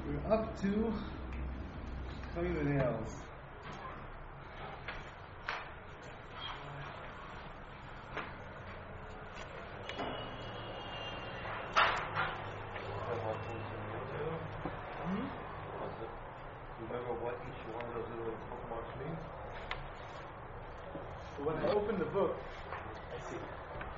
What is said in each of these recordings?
We're up to cutting the nails. Remember what each one of those little bookmarks means? When I opened the book, I see.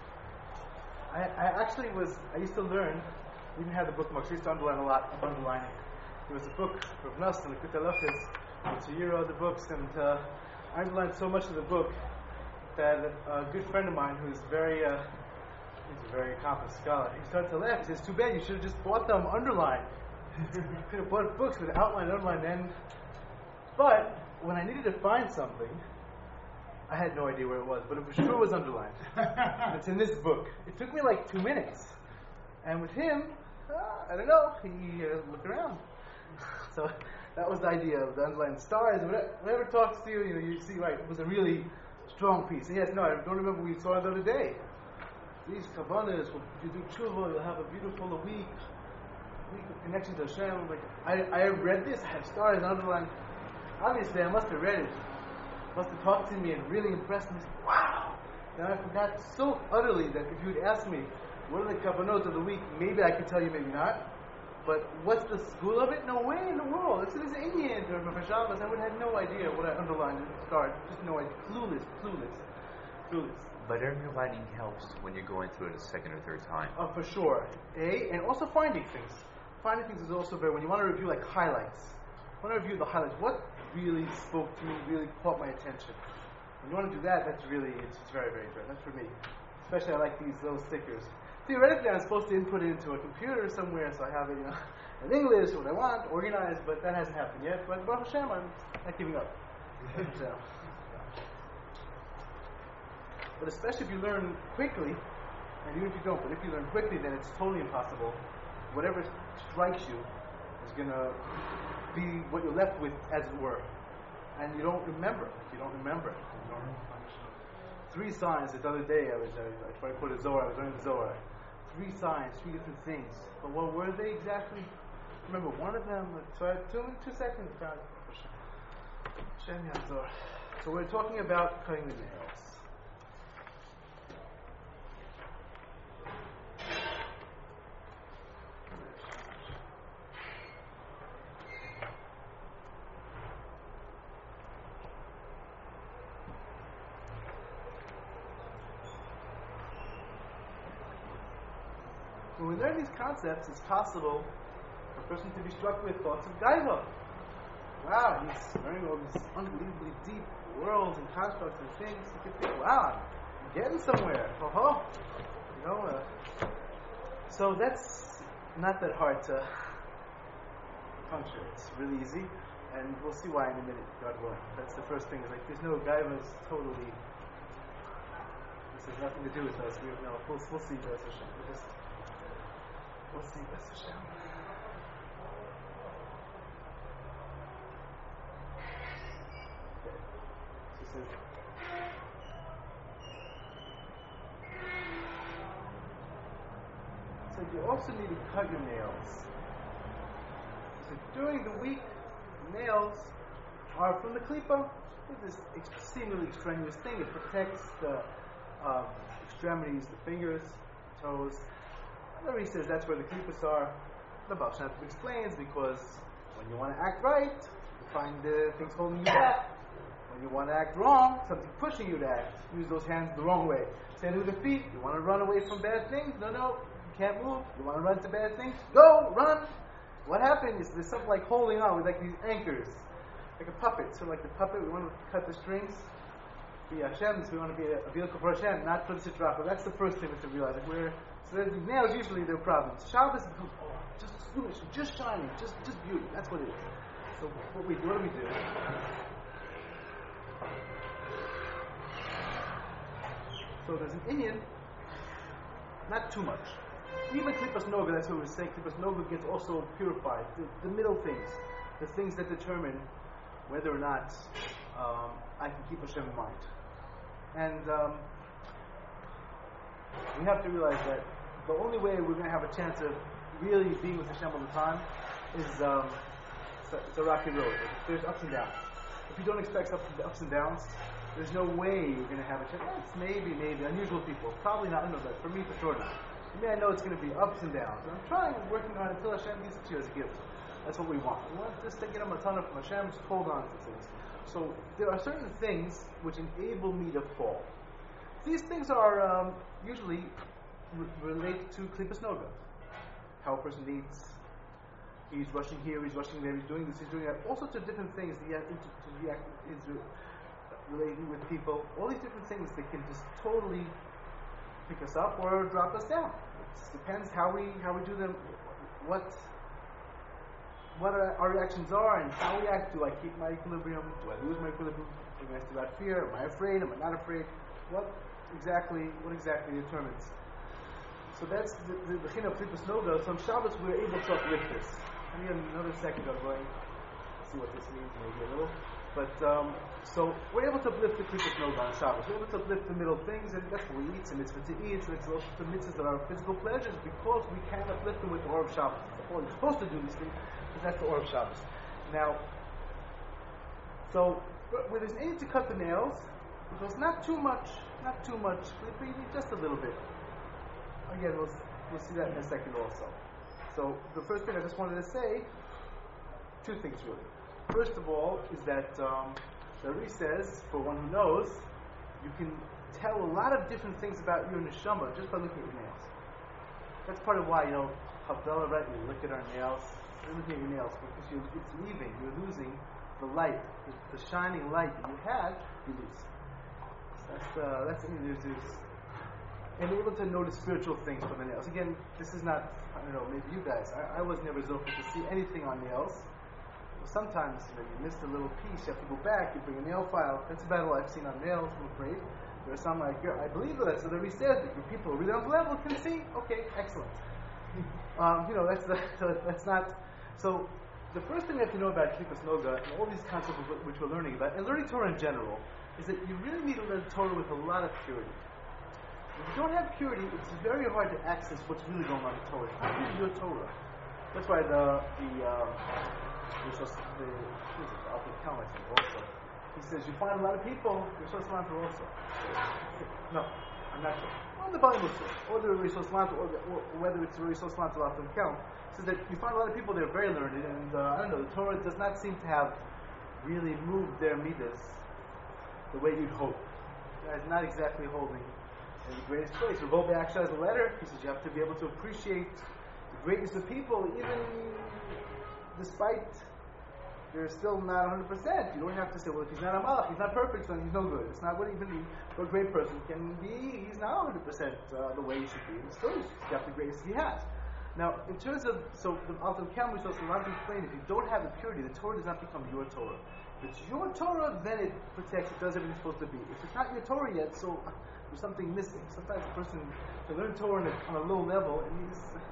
I used to learn, we didn't have the bookmarks, I used to underline a lot of underlining. There was a book, Rav Nosson, the Likutei Halachos, to year the books, and I underlined so much of the book that a good friend of mine who's he's a very accomplished scholar, he started to laugh. He says, too bad, you should have just bought them underlined. You could have bought books with outline, underline, and but when I needed to find something, I had no idea where it was, but it for sure was underlined. It's in this book. It took me like 2 minutes. And with him, I don't know, he looked around. So that was the idea of the underlined stars. Whatever talks to you, you see, right, it was a really strong piece. And yes, no, I don't remember we saw it the other day. These kavanas, if you do tshuva, you'll have a beautiful week of connection to Hashem. Like, I read this, I have stars underlined. Obviously, I must have read it. Must have talked to me and really impressed me. Wow! Then I forgot so utterly that if you would ask me, what are the kavanot of the week, maybe I could tell you, maybe not. But what's the school of it? No way in the world. This is Indian or Shabbos. I would have no idea what I underlined at the start. Just no idea. Clueless. But underlining helps when you're going through it a second or third time. Oh, for sure. And also finding things. Finding things is also very, when you want to review like highlights. When I review the highlights, what really spoke to me, really caught my attention. When you want to do that, it's very, very good. That's for me. Especially I like these little stickers. Theoretically, I'm supposed to input it into a computer somewhere, so I have it, in English, what I want, organized, but that hasn't happened yet. But Baruch Hashem, I'm not giving up. But especially if you learn quickly, and even if you don't, but if you learn quickly, then it's totally impossible. Whatever strikes you is going to be what you're left with, as it were. And you don't remember. Three signs. The other day, I tried to put a Zohar. I was learning the Zohar. 3 signs, 3 different things. But what were they exactly? Remember one of them. So I had 2 seconds. So we're talking about cutting the nails. When we learn these concepts, it's possible for a person to be struck with thoughts of gaiva. Wow, he's learning all these unbelievably deep worlds and constructs and things. You can think, wow, I'm getting somewhere. So that's not that hard to puncture. It's really easy, and we'll see why in a minute, God willing. That's the first thing. Is like there's no gaiva is totally. This has nothing to do with us. We'll see. That's Hashem. We'll see, B'ez Hashem. Okay. So you also need to cut your nails. So during the week, nails are from the klipa. It's this seemingly extraneous thing. It protects the extremities, the fingers, toes. He says that's where the klipas are. The Baal Shem Tov explains because when you want to act right, you find things holding you back. When you want to act wrong, something pushing you to act. Use those hands the wrong way. Same with the feet. You want to run away from bad things? No, you can't move. You want to run to bad things? Go, run. What happened is there's something like holding on with like these anchors, like a puppet. So like the puppet, we want to cut the strings. Be Hashem, so we want to be a vehicle for Hashem, not for the Sitra. But that's the first thing we have to realize. So these nails, usually they're problems. Shabbos becomes, just foolish, just shining, just beauty. That's what it is. So what do we do? So there's an Indian, not too much. Even Klippas Noga, that's what we're saying, Klippas Noga gets also purified. The middle things, the things that determine whether or not I can keep Hashem in mind. And we have to realize that the only way we're going to have a chance of really being with Hashem all the time is it's a rocky road. There's ups and downs. If you don't expect ups and downs, there's no way you're going to have a chance. It's maybe unusual people. Probably not. I know that. For me, for sure not. For me, I know it's going to be ups and downs. And I'm trying and working on it until Hashem gives it to you as a gift. That's what we want. We want just to get a matana from Hashem, just hold on to things. So there are certain things which enable me to fall. These things are usually related to klipas noga. How a person eats. He's rushing here, he's rushing there, he's doing this, he's doing that. All sorts of different things that he has to react, is relating with people. All these different things that can just totally pick us up or drop us down. It depends how we do them, what our reactions are, and how we act. Do I keep my equilibrium? Do I lose my equilibrium? Am I still out fear? Am I afraid? Am I not afraid? What exactly determines? So that's the Chin of Klipas Noga. So on Shabbos we're able to uplift this. I mean, another second I'm going to see what this means, maybe a little. But so we're able to uplift the Klipas Noga on Shabbos. We're able to uplift the middle things, and that's what we eat. It's a mitzvah to eat. So it's also the mitzvahs that are physical pleasures because we can uplift them with the Or of Shabbos. We're supposed to do these things because that's the Or of Shabbos. Now, so where there's need to cut the nails, because not too much, maybe just a little bit. Again, we'll see that in a second also. So the first thing I just wanted to say, two things really. First of all is that the Ri says, for one who knows, you can tell a lot of different things about your neshama just by looking at your nails. That's part of why, Havdalah, right, we look at our nails, you're looking at your nails, because it's leaving, you're losing the light, the shining light that you had, you lose. So that's and able to notice spiritual things from the nails. Again, this is not, I don't know, maybe you guys, I was never zocher to see anything on nails. Sometimes, you missed a little piece, you have to go back, you bring a nail file. That's about all I've seen on nails, I'm afraid. There are some like, I believe that, so the Ri says that your people really on the level can see. Okay, excellent. That's not, so the first thing we have to know about Klipas Noga and all these concepts which we're learning about, and learning Torah in general, is that you really need to learn Torah with a lot of purity. If you don't have purity, it's very hard to access what's really going on in Torah. It's not really your Torah. That's why the Alter Kelm, I think, also. He says you find a lot of people, Rishos Lanter also. No, I'm not sure. Well, the Bible says, or the Rishos Lanter, or whether it's Rishos Lanter or Alter Kelm, says that you find a lot of people, they're very learned, and I don't know, the Torah does not seem to have really moved their midas the way you'd hope. It's not exactly holding in the greatest place. Rav Wolbe actually has a letter. He says you have to be able to appreciate the greatness of people, even despite they're still not 100%. You don't have to say, well, if he's not a malach, he's not perfect, so he's no good. It's not what even a great person can be. He's not 100% the way he should be. He's still got the greatness he has. Now, in terms of, so the Alter Kelm, we supposed to explain, if you don't have the purity, the Torah does not become your Torah. If it's your Torah, then it protects, it does everything it's supposed to be. If it's not your Torah yet, so there's something missing. Sometimes a person can learn Torah on a low level, and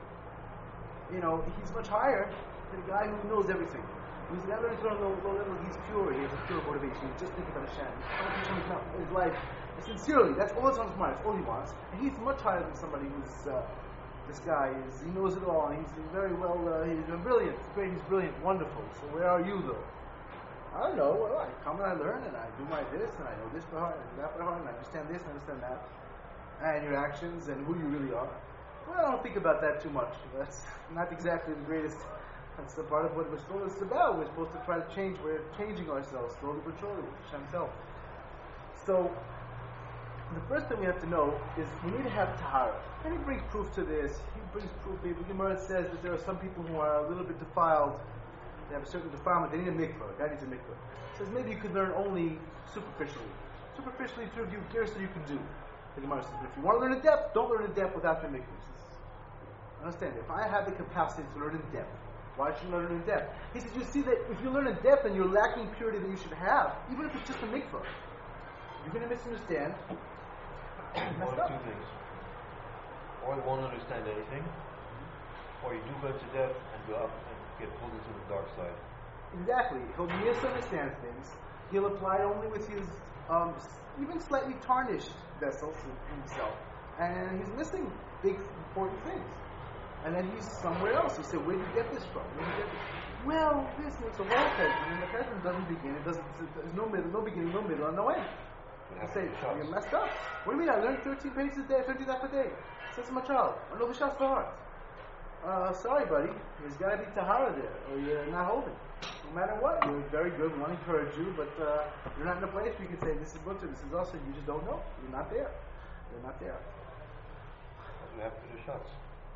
he's much higher than a guy who knows everything. When he's not learning Torah on a low level, he's pure, he has a pure motivation, he's just thinking about Hashem. His life, sincerely, that's all that's on his mind, that's all he wants. And he's much higher than somebody who's, this guy he knows it all, and he's very well, he's brilliant, great, he's brilliant, wonderful. So where are you though? I don't know. Well, I come and I learn and I do my this and I know this by heart and that by heart and I understand this and I understand that and your actions and who you really are. Well, I don't think about that too much. That's not exactly the greatest. That's the part of what we're supposed to about. We're supposed to try to change. We're changing ourselves slowly but surely with Hashem's help. So the first thing we have to know is we need to have tahara. And he brings proof to this. He brings proof. The Gemara says that there are some people who are a little bit defiled. They have a certain defilement, they need a mikvah. A guy needs a mikvah. It says maybe you could learn only superficially. Superficially, through you, here's what you can do. The Gemara says, if you want to learn in depth, don't learn in depth without the mikvah. Understand, if I have the capacity to learn in depth, why should you learn in depth? He says, you see that if you learn in depth and you're lacking purity that you should have, even if it's just a mikvah, you're going to misunderstand. One of two things. Or you won't understand anything, or you do go into depth and go up and get pulled into the dark side. Exactly. He'll misunderstand things. He'll apply only with his even slightly tarnished vessels himself. And he's missing big, important things. And then he's somewhere else. He said, where did you get this from? Where did you get this from? well, this makes a wall chesed, and the chesed doesn't begin. There's no middle, no beginning, no middle, and no end. You say, you're messed up. What do you mean? I learned 13 pages a day, 13 daf a day. Since I'm a child. I know the shots by heart. Sorry, buddy. There's got to be tahara there, or you're not holding. No matter what, you're very good. We want to encourage you, but you're not in a place where you can say, this is Mutter, this is also, you just don't know. You're not there. You're not there. You have to do shots.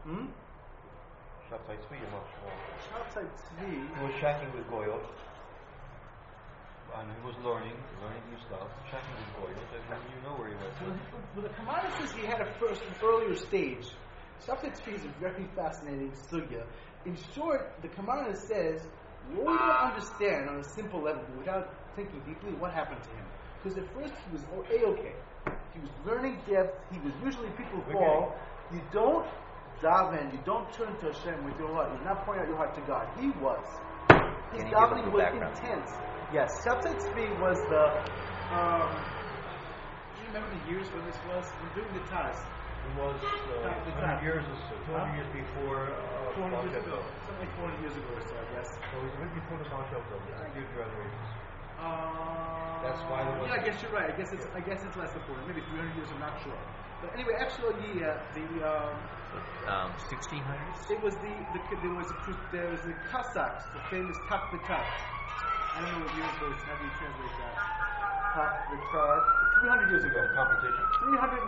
Shots like Tzvi, you're not sure. Shots like Tzvi. He was shacking with Goyot. And he was learning new stuff, shacking with Goyot, and you know where he went. Well, the Kamara says he had an earlier stage. Shots like Tzvi is a very fascinating sugya. In short, the Kamara says, we don't understand on a simple level, without thinking deeply, what happened to him. Because at first he was A-okay. He was learning depth. He was usually people fall. You don't daven. You don't turn to Hashem with your heart. You're not pouring out your heart to God. He was. His davening was intense. Yes, Shabtai Tzvi was the. Do you remember the years when this was? During the Taz. It was 200 years or so. 200 years before. 400 years ago. Something like 400 years ago or so, I guess. So it was right before the Baal Shem Tov. It's huge generations. That's why there was. Yeah, I guess you're right. I guess it's less than 400, maybe 300 years. I'm not sure. But anyway, actually, the 1600s. It was there was the Cossacks, the famous Tak V'Tak. I don't know what years those. How do you translate that? Tak V'Tak. 300 years ago. Competition. 300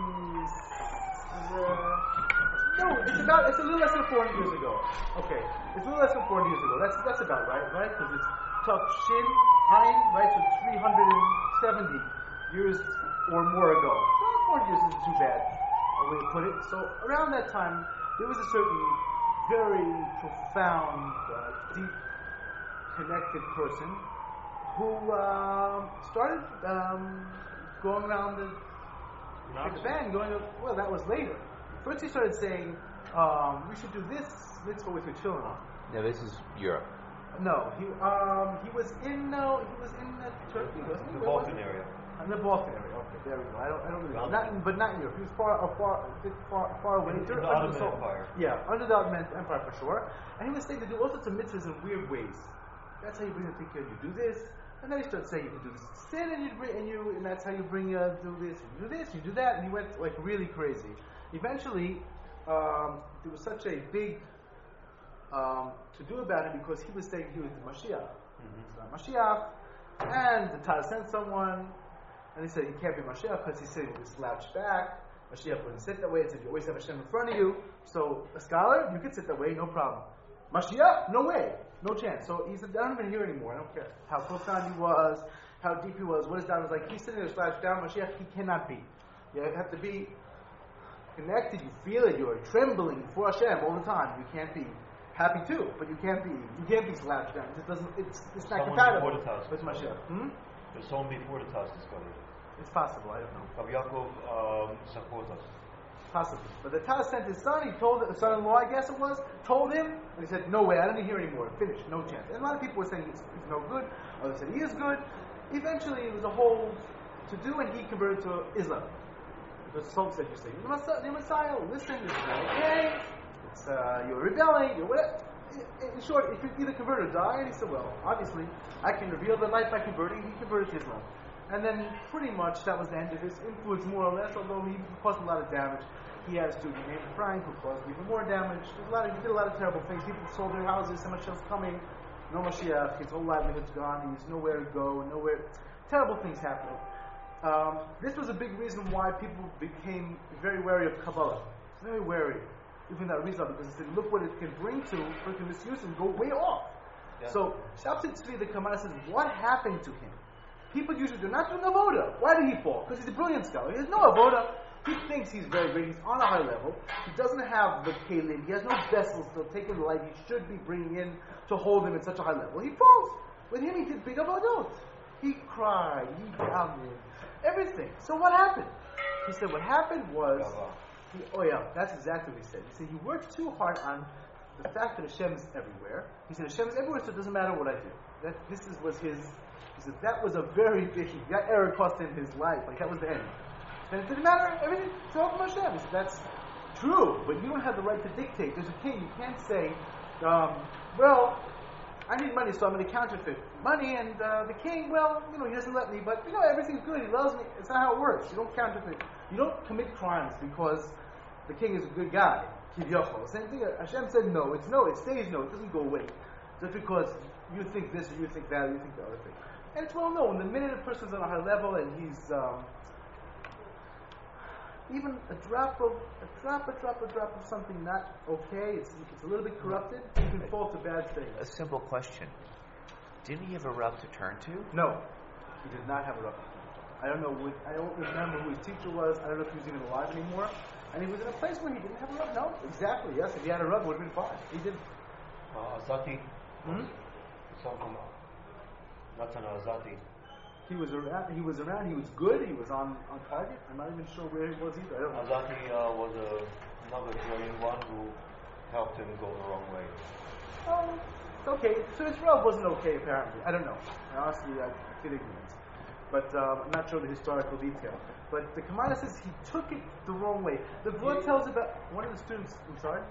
no, it's a little less than 400 years ago. Okay, it's a little less than 400 years ago. That's about right? Because it's Tak Shin Ayin, right? So 370 years or more ago. So 400 years isn't too bad a way to put it. So around that time, there was a certain very profound, deep, connected person who started going around the band, well, that was later. First he started saying, we should do this mitzvah with your children on. Now this is Europe. No, he was in Turkey, wasn't he? The Balkan area. In the Balkan area. Okay, there we go. I don't really know. Not in Europe. He was far away. In the Ottoman Empire. Yeah, under the Ottoman Empire for sure. And he was saying to do all sorts of mitzvahs in weird ways. That's how you bring the thinker. You do this, and then he started saying you can do this sin, and that's how you bring do this. You do this, you do that, and he went like really crazy. Eventually, there was such a big to do about it because he was saying he was the Mashiach. Mashiach, and the Taz sent someone, and he said he can't be Mashiach because he said he would slouch back. Mashiach wouldn't sit that way. He said you always have Hashem in front of you. So a scholar, you could sit that way, no problem. Mashiach, no way, no chance. So he said, I don't even hear anymore. I don't care how profound he was, how deep he was, what his down was like. He's sitting there slouched down. Mashiach, he cannot be. You have to be connected. You feel it. You're trembling before Hashem all the time. You can't be happy too, but you can't be slouched down. It doesn't. It's not compatible with Mashiach. There's someone before the Taz discovered. It's possible. I don't know. Rav Yaakov Sakotas. Possibly. But the Taz sent his son, he told the son-in-law, I guess it was, told him, and he said, no way, I don't hear anymore. Finished, no chance. And a lot of people were saying he's no good, others said he is good. Eventually, it was a whole to-do, and he converted to Islam. The Sultan said, you say, you're Messiah, listen, it's not okay, you're rebelling, you're whatever. In short, if you either convert or die, and he said, well, obviously, I can reveal the light by converting, he converted to Islam. And then pretty much that was the end of his influence, more or less, although he caused a lot of damage. He had a student named Frank who caused even more damage. He did a lot of terrible things. People sold their houses, so much else coming. No Mashiach, his whole livelihood's gone, he's nowhere to go, nowhere. Terrible things happening. This was a big reason why people became very wary of Kabbalah. Very wary. Even that reason, because they said, look what it can bring to, for it can misuse and go way off. Yeah. So, Shabtai Tzvi, the Kamara says, what happened to him? People usually do not doing avoda. Why did he fall? Because he's a brilliant scholar. He has no avoda. He thinks he's very great. He's on a high level. He doesn't have the kelim. He has no vessels to take in the light he should be bringing in to hold him at such a high level. He falls. With him, he did big avodot. He cried. He doubted everything. So what happened? He said what happened was. That's exactly what he said. He said he worked too hard on the fact that Hashem is everywhere. He said Hashem is everywhere, so it doesn't matter what I do. Was his. He said that was a very big. That error cost him his life. Like that was the end. And it didn't matter. Everything. It's all from Hashem. He said that's true, but you don't have the right to dictate. There's a king. You can't say, well, I need money, so I'm going to counterfeit money, and the king, well, he doesn't let me, but, everything's good, he loves me. It's not how it works. You don't counterfeit. You don't commit crimes because the king is a good guy. Kivyochel. Same thing, Hashem said no, it's no, it stays no, it doesn't go away. Just because you think this, or you think that, or you think the other thing. And it's well known, the minute a person's on a high level and he's, even a drop of something not okay, it's a little bit corrupted, you can fall to bad things. A simple question. Didn't he have a Rav to turn to? No, he did not have a Rav. I don't remember who his teacher was. I don't know if he was even alive anymore. And he was in a place where he didn't have a Rav. No, exactly, yes. If he had a Rav, it would have been fine. He didn't. Azati. Some from Natan Azati. He was around. He was good. He was on target. I'm not even sure where he was either. I don't know. Azati was another brilliant one who helped him go the wrong way. Okay. So his Rav wasn't okay, apparently. I don't know. Honestly, I feel ignorant. But I'm not sure the historical detail. But the Kamala says he took it the wrong way. The Gra tells about one of the students. I'm sorry.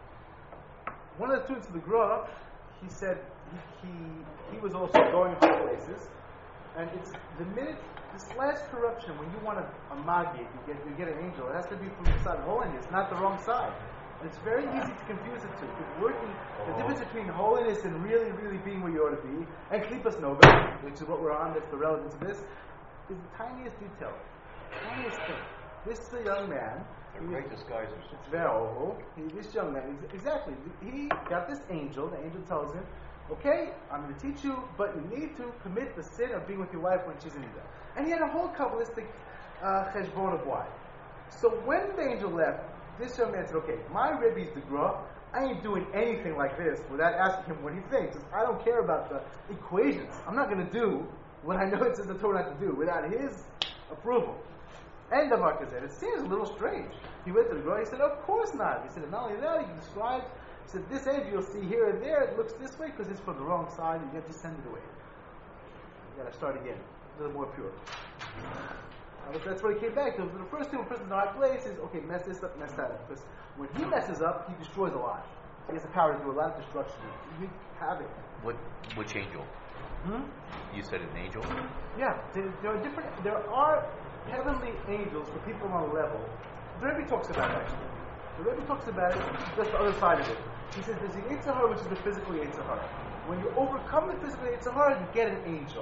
One of the students of the Gra, he said he was also going to places, and it's the minute this last corruption when you want a magid, you get an angel. It has to be from the side of holiness, not the wrong side. And it's very easy to confuse the two. The difference between holiness and really, really being where you ought to be, and klipas noga, which is what we're on, that's the relevance of this, is the tiniest detail. Tiniest thing. This is a young man. They're great disguisers. It's very old. This young man, exactly. He got this angel. The angel tells him, okay, I'm going to teach you, but you need to commit the sin of being with your wife when she's in Nida. And he had a whole Kabbalistic cheshbon of why. So when the angel left, this young man said, okay, my Rebbe's the Gra. I ain't doing anything like this without asking him what he thinks. I don't care about the equations. I'm not going to do what I know it says the Torah not to do without his approval. And the Mark said, it seems a little strange. He went to the Gra. He said, of course not. He said, not only that, he describes, he said, this angel you'll see here and there, it looks this way because it's from the wrong side, and you have to send it away. You got to start again, a little more pure. That's why he came back. Because the first thing when a person's in the right place is, okay, mess this up, mess that up. Because when he messes up, he destroys a lot. He has the power to do a lot of destruction. You have it. Which angel? You said an angel? Yeah, there are different. There are heavenly angels for people on a level. The Rebbe talks about it actually. The Rebbe talks about it. That's the other side of it. He says there's the Yetzer Hara, which is the physical Yetzer Hara. When you overcome the physical Yetzer Hara, you get an angel.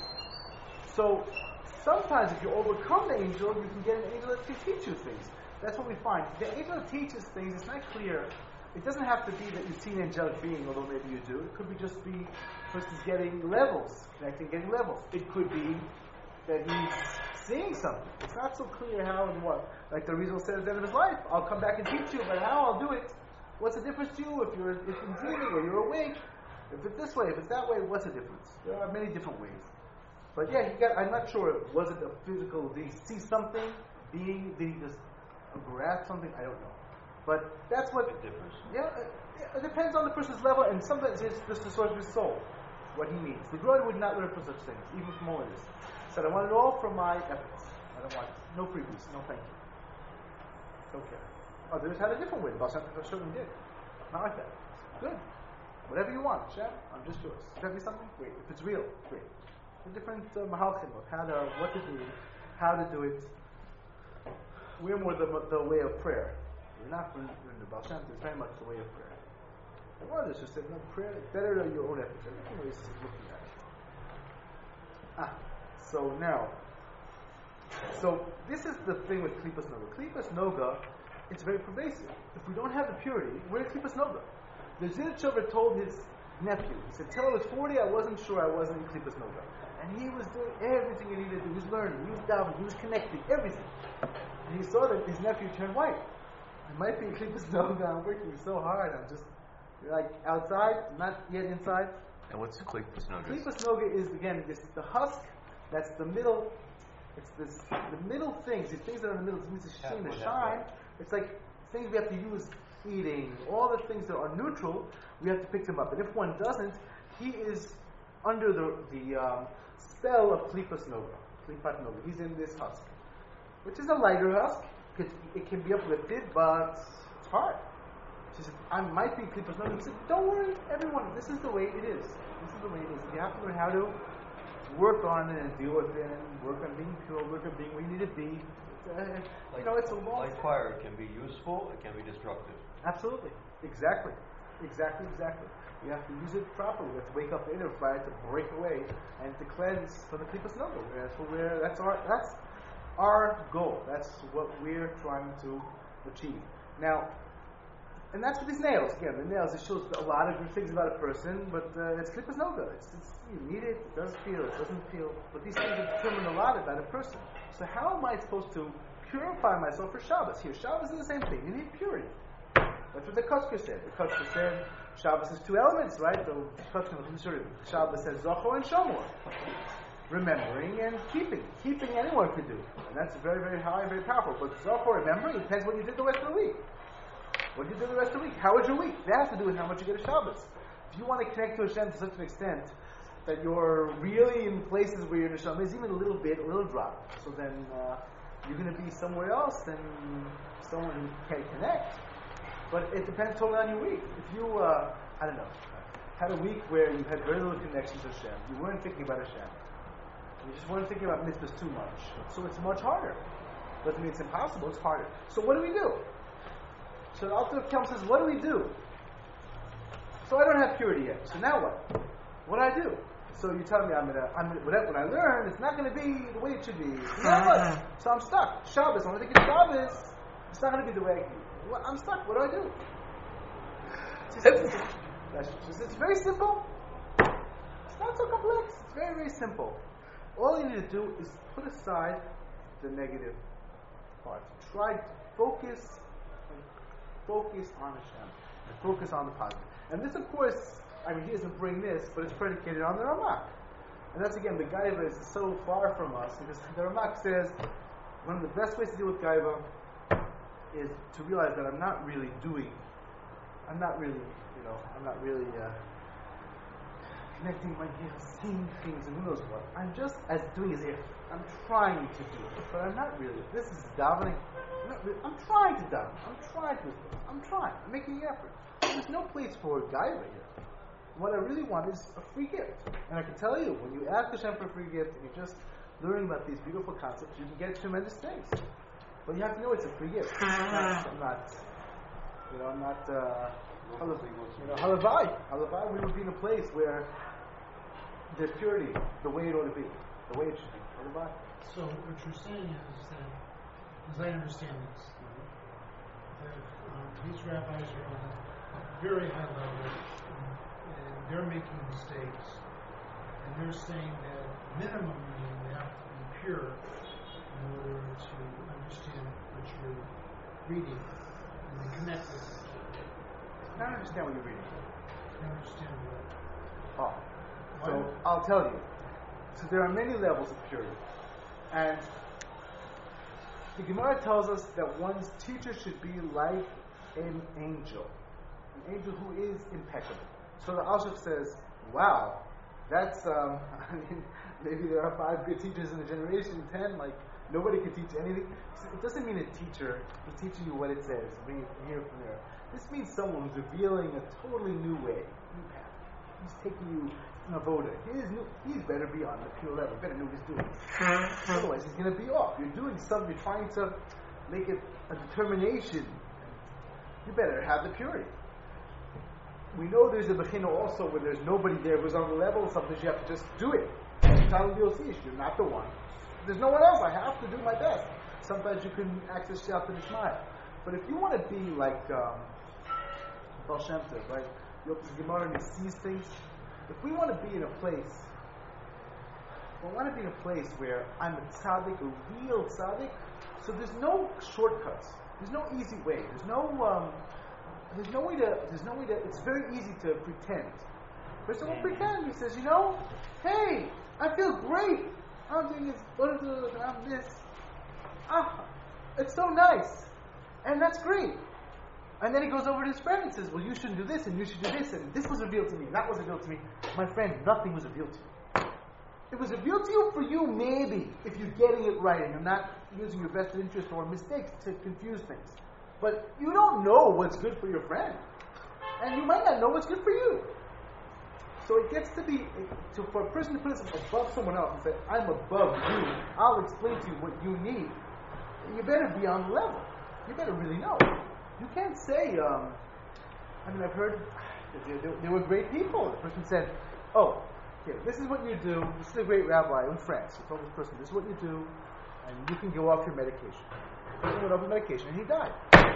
So sometimes if you overcome the angel, you can get an angel that can teach you things. That's what we find. The angel that teaches things, it's not clear. It doesn't have to be that you see an angelic being, although maybe you do. It could be just be person's getting levels, connecting, getting levels. It could be that he's seeing something. It's not so clear how and what. Like the Rizal said at the end of his life, I'll come back and teach you, but how I'll do it. What's the difference to you if you're dreaming or you're awake? If it's this way, if it's that way, what's the difference? There are many different ways. But yeah, I'm not sure, was it a physical, did he see something, being, did he just grasp something? I don't know. But that's what it differs. Yeah, it depends on the person's level, and sometimes it's just the source of his soul, what he needs. The Groen would not learn from such things, even from holiness. He said, I want it all from my efforts. I don't want no freebies, no thank you. Don't care. Others had a different way. Baal Shem Tov certainly did. Not like that. Good. Whatever you want, Shem, I'm just yours. Send me something? Great. If it's real, great. The different mahalchim of what to do, how to do it. We're more the way of prayer. We're not in the Baal Shem Tov. It's very much the way of prayer. And others who said, no, prayer is better than your own efforts. There are different ways of looking at it. So this is the thing with Klipas Noga. Klipas Noga, it's very pervasive. If we don't have the purity, we're in Klipas Noga. The Zidchover told his nephew, he said, till I was 40, I wasn't sure I wasn't in Klipas Noga. And he was doing everything he needed to do. He was learning, he was davening, he was connecting, everything. And he saw that his nephew turned white. I might be in Klipas Noga, I'm working so hard, I'm just like outside, not yet inside. And what's Klipas Noga? Klipas Noga is, again, this is the husk, that's the middle. It's the middle things, these things that are in the middle, the shine. It's like things we have to use, eating, all the things that are neutral, we have to pick them up. And if one doesn't, he is under the spell of Klipas Noga, Klipat Noga. He's in this husk, which is a lighter husk, because it can be uplifted, but it's hard. She said, I might be Klippas Noga. He said, don't worry, everyone, this is the way it is. This is the way it is. You have to learn how to work on it and deal with it and work on being pure, work on being where you need to be. It's a long like fire, it can be useful, it can be destructive. Absolutely. Exactly. You have to use it properly. You have to wake up in a fire to break away and to cleanse from the Klippas Noga. That's our goal. That's what we're trying to achieve. Now, and that's with these nails. Again, the nails, it shows a lot of good things about a person, but it's Klippas Noga. You need it, it doesn't feel, it doesn't feel. But these things determine a lot about a person. So how am I supposed to purify myself for Shabbos? Here, Shabbos is the same thing. You need purity. That's what the Kotzker said. The Kotzker said Shabbos has two elements, right? The Kotzker, Shabbos says Zochor and Shomor. Remembering and keeping. Keeping anyone could do. And that's very, very high, very powerful. But Zochor, remembering, it depends what you did the rest of the week. What did you do the rest of the week? How was your week? That has to do with how much you get of Shabbos. If you want to connect to Hashem to such an extent that you're really in places where your neshama is even a little drop, so then you're going to be somewhere else than someone who can't connect. But it depends totally on your week. If you, had a week where you had very little connection to Hashem, you weren't thinking about Hashem, you just weren't thinking about mitzvahs too much, so it's much harder. Doesn't mean it's impossible, it's harder. So what do? So the Alter Rebbe says, what do? So I don't have purity yet. So now what? What do I do? So you tell me when I learn, it's not going to be the way it should be. Now what? So I'm stuck. Shabbos, when I think it's Shabbos, it's not going to be the way I can. I'm stuck. What do? It's very simple. It's not so complex. It's very, very simple. All you need to do is put aside the negative part. Try to focus on Hashem. And focus on the positive. And this, of course, he doesn't bring this, but it's predicated on the Ramak. And that's, again, the Gaiva is so far from us, because the Ramak says one of the best ways to deal with Gaiva is to realize that I'm not really connecting my hands, seeing things, and who knows what. I'm just as doing as if I'm trying to do it, but I'm not really. This is davening. I'm trying to daven. I'm making the effort. There's no place for Gaiva here. What I really want is a free gift. And I can tell you, when you ask Hashem for a free gift, and you're just learning about these beautiful concepts, you can get tremendous things. But you have to know it's a free gift. I'm not Halavai, we would be in a place where there's purity, the way it ought to be, the way it should be. Halavai. So what you're saying is that, as I understand this, that these rabbis are on a very high level, and they're making mistakes, and they're saying that minimum you have to be pure in order to understand what you're reading and connect with it. I don't understand what you're reading. I understand what. So I'll tell you. So there are many levels of purity. And the Gemara tells us that one's teacher should be like an angel who is impeccable. So the Alshich says, wow, that's, maybe there are 5 good teachers in a generation, 10, nobody can teach anything. It doesn't mean a teacher is teaching you what it says, bring it from here, from there. This means someone who's revealing a totally new way, new path. He's taking you in Avoda. He's better be on the pure level, better know what he's doing. Otherwise, he's going to be off. You're doing something, you're trying to make it a determination. You better have the purity. We know there's a Bechina also where there's nobody there who's on the level, sometimes you have to just do it. You're not the one. There's no one else. I have to do my best. Sometimes you can access Siyata D'Shmaya. But if you want to be like Baal Shem Tov, right? You open the Gemara and he sees things. If we want to be in a place, where I'm a tzaddik, a real tzaddik, so there's no shortcuts. There's no easy way. There's no way to. It's very easy to pretend. But someone pretend. He says, hey, I feel great. I'm doing this. I'm this. It's so nice, and that's great. And then he goes over to his friend and says, well, you shouldn't do this, and you should do this, and this was revealed to me, and that was revealed to me. My friend, nothing was revealed to you. It was revealed to you for you, maybe, if you're getting it right, and you're not using your vested interest or mistakes to confuse things. But you don't know what's good for your friend. And you might not know what's good for you. So it gets to be, for a person to put himself above someone else and say, I'm above you, I'll explain to you what you need. You better be on the level. You better really know. You can't say, I've heard, they were great people. The person said, oh, here, this is what you do. This is a great rabbi in France. He told this person, this is what you do, and you can go off your medication. The person went off his medication, and he died.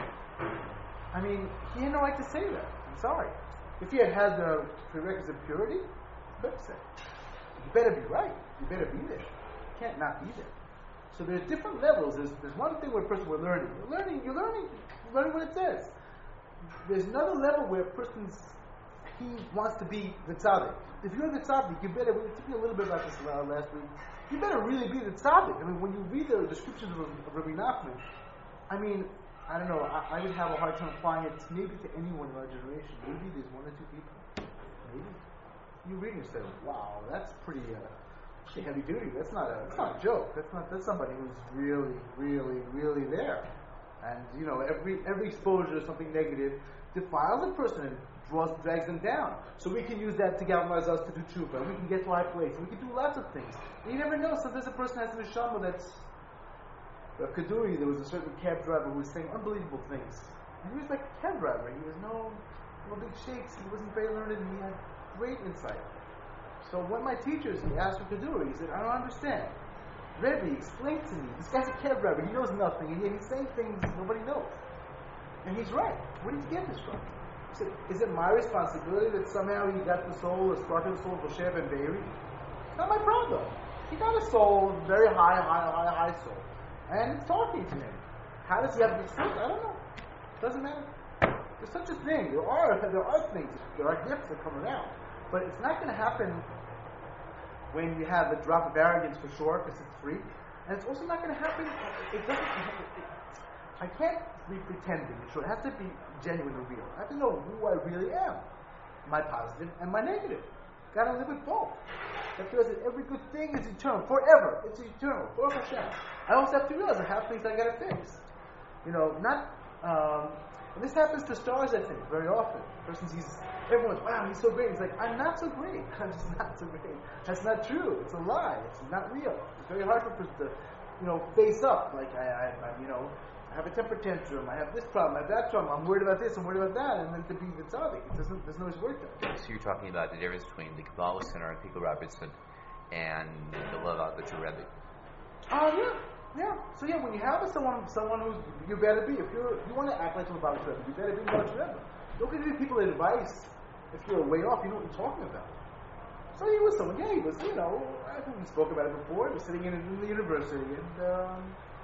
I mean, he had no right to say that. I'm sorry. If he had the prerequisite purity, he could have said, you better be right. You better be there. You can't not be there. So there's different levels. There's one thing where a person we're learning. You're learning what it says. There's another level where a person's, he wants to be the tzaddik. If you're the tzaddik, you better, we were talking a little bit about this last week, you better really be the tzaddik. I mean, when you read the descriptions of Rabbi Nachman, I mean, I don't know, I would have a hard time applying it maybe to anyone in our generation. Maybe there's one or two people. Maybe. You read and you say, wow, that's pretty heavy duty. That's not a joke. That's somebody who's really, really, really there. And you know, every exposure to something negative defiles a person and drags them down. So we can use that to galvanize us to do tshuva. We can get to high place. We can do lots of things. And you never know. Sometimes a person has a neshama that's Kaduri. There was a certain cab driver who was saying unbelievable things. And he was like a cab driver. He was no big shakes. He wasn't very learned, and he had great insight. So one of my teachers, he asked for Kaduri. He said, I don't understand. Rebbe, explain to me. This guy's a cab driver. He knows nothing, and yet he's saying things nobody knows. And he's right. Where did you get this from? He said, is it my responsibility that somehow he got the soul, the spark of the soul of Moshe ben Be'eri? It's not my problem. He got a soul, very high soul. And it's talking to him. How does he have the truth? I don't know. It doesn't matter. There's such a thing. There are things. There are gifts that come around. But it's not going to happen when you have a drop of arrogance for sure, because it's free. And it's also not going to happen. I can't be pretending. It has to be genuine and real. I have to know who I really am. My positive and my negative. Got to live with both. That feels that every good thing is eternal, forever. It's eternal, for Hashem. I also have to realize I have things I got to fix. You know, and this happens to stars, I think, very often. The person sees everyone's, wow, he's so great. He's like, I'm not so great. I'm just not so great. That's not true. It's a lie. It's not real. It's very hard for a person to, face up. Like, I have a temper tantrum. I have this problem. I have that problem. I'm worried about this. I'm worried about that. And then to be the tzaddik, there's no work done. So you're talking about the difference between the Kabbalah Center and Pico Robertson and the love out that you're Rebbe. Yeah. So when you have someone who's, you better be. If you want to act like a Lubavitch Rebbe, you better be Lubavitch Rebbe. Don't give people advice if you're way off. You know what you're talking about. So he was someone. Yeah, he was. I think we spoke about it before. He was sitting in the university and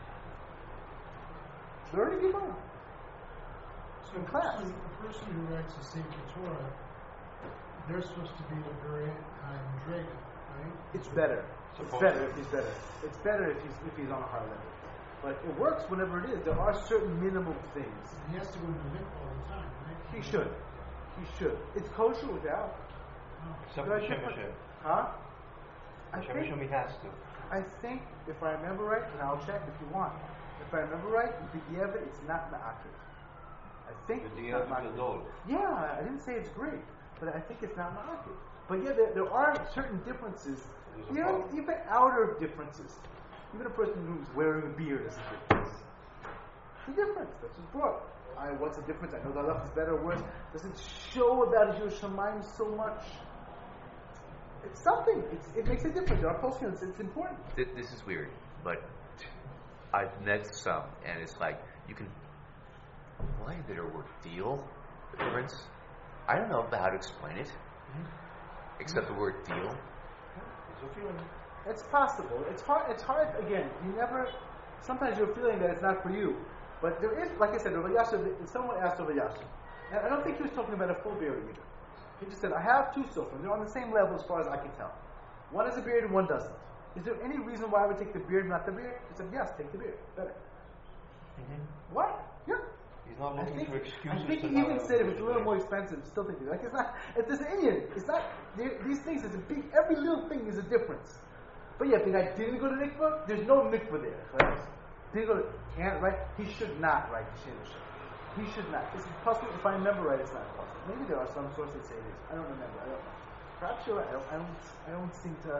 learning Gemara. So in class, the person who writes the Sefer Torah, they're supposed to be a very high Madrega, right? It's better. It's better if he's better. It's better if he's on a high level. But it works whenever it is. There are certain minimum things. He has to go to the mikvah all the time, right? He should. It's kosher without. Except for Shem Hashem. Huh? Shem Hashem he has to. I think, if I remember right, and I'll check if you want. If I remember right, the Dieva, it's not Ma'akid. I think The it's not Dieva is Ma'akid. Yeah, I didn't say it's great, but I think it's not Ma'akid. But there are certain differences. Even outer differences. Even a person who's wearing a beard is a difference. It's a difference. That's what's brought. What's the difference? I know the left is better or worse. Does it show about Yeshua Shamayim so much? It's something. It makes a difference. There are postulates. It's important. This is weird, but I've met some, and it's like you can. Why is there a word deal? The difference? I don't know how to explain it, except the word deal. It's possible. It's hard. Again, sometimes you're feeling that it's not for you. But there is, like I said, Rabbi Yasser, someone asked Rabbi Yasser. And I don't think he was talking about a full beard either. He just said, I have two sofrim. They're on the same level as far as I can tell. One has a beard and one doesn't. Is there any reason why I would take the beard, not the beard? He said, yes, take the beard. Better. Mm-hmm. What? Yeah. He's not looking for excuses. I think he even said if it's a little more expensive, still take it. Like it's this Indian. It's not, these things is a big, every little thing is a difference. But yeah, if the guy didn't go to mikvah, there's no mikvah there. Right? Didn't go to, can't write, he should not write Shem Hashem. He should not. It's possible, if I remember right, it's not possible. Maybe there are some sources that say it is. I don't remember. I don't know. Perhaps you're right. I don't seem to.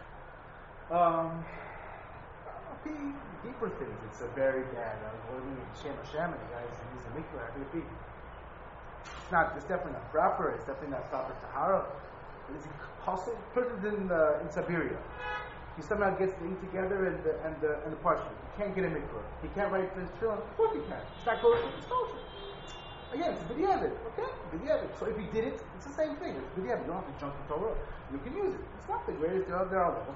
Deeper things. It's a very bad. Shem Hashem, and the guys he's a mikvah. How could it be? It's definitely not proper. It's definitely not proper tahara. Is it possible? Put it in Siberia. He somehow gets the eat together and the parchment. He can't get a mikvah. He can't write for his children. Of course he can. It's not kosher. It's kosher. Again, it's a b'diavad. Okay, b'diavad. So if he did it, it's the same thing. It's b'diavad. You don't have to junk the Torah. You can use it. It's not the greatest. There are levels.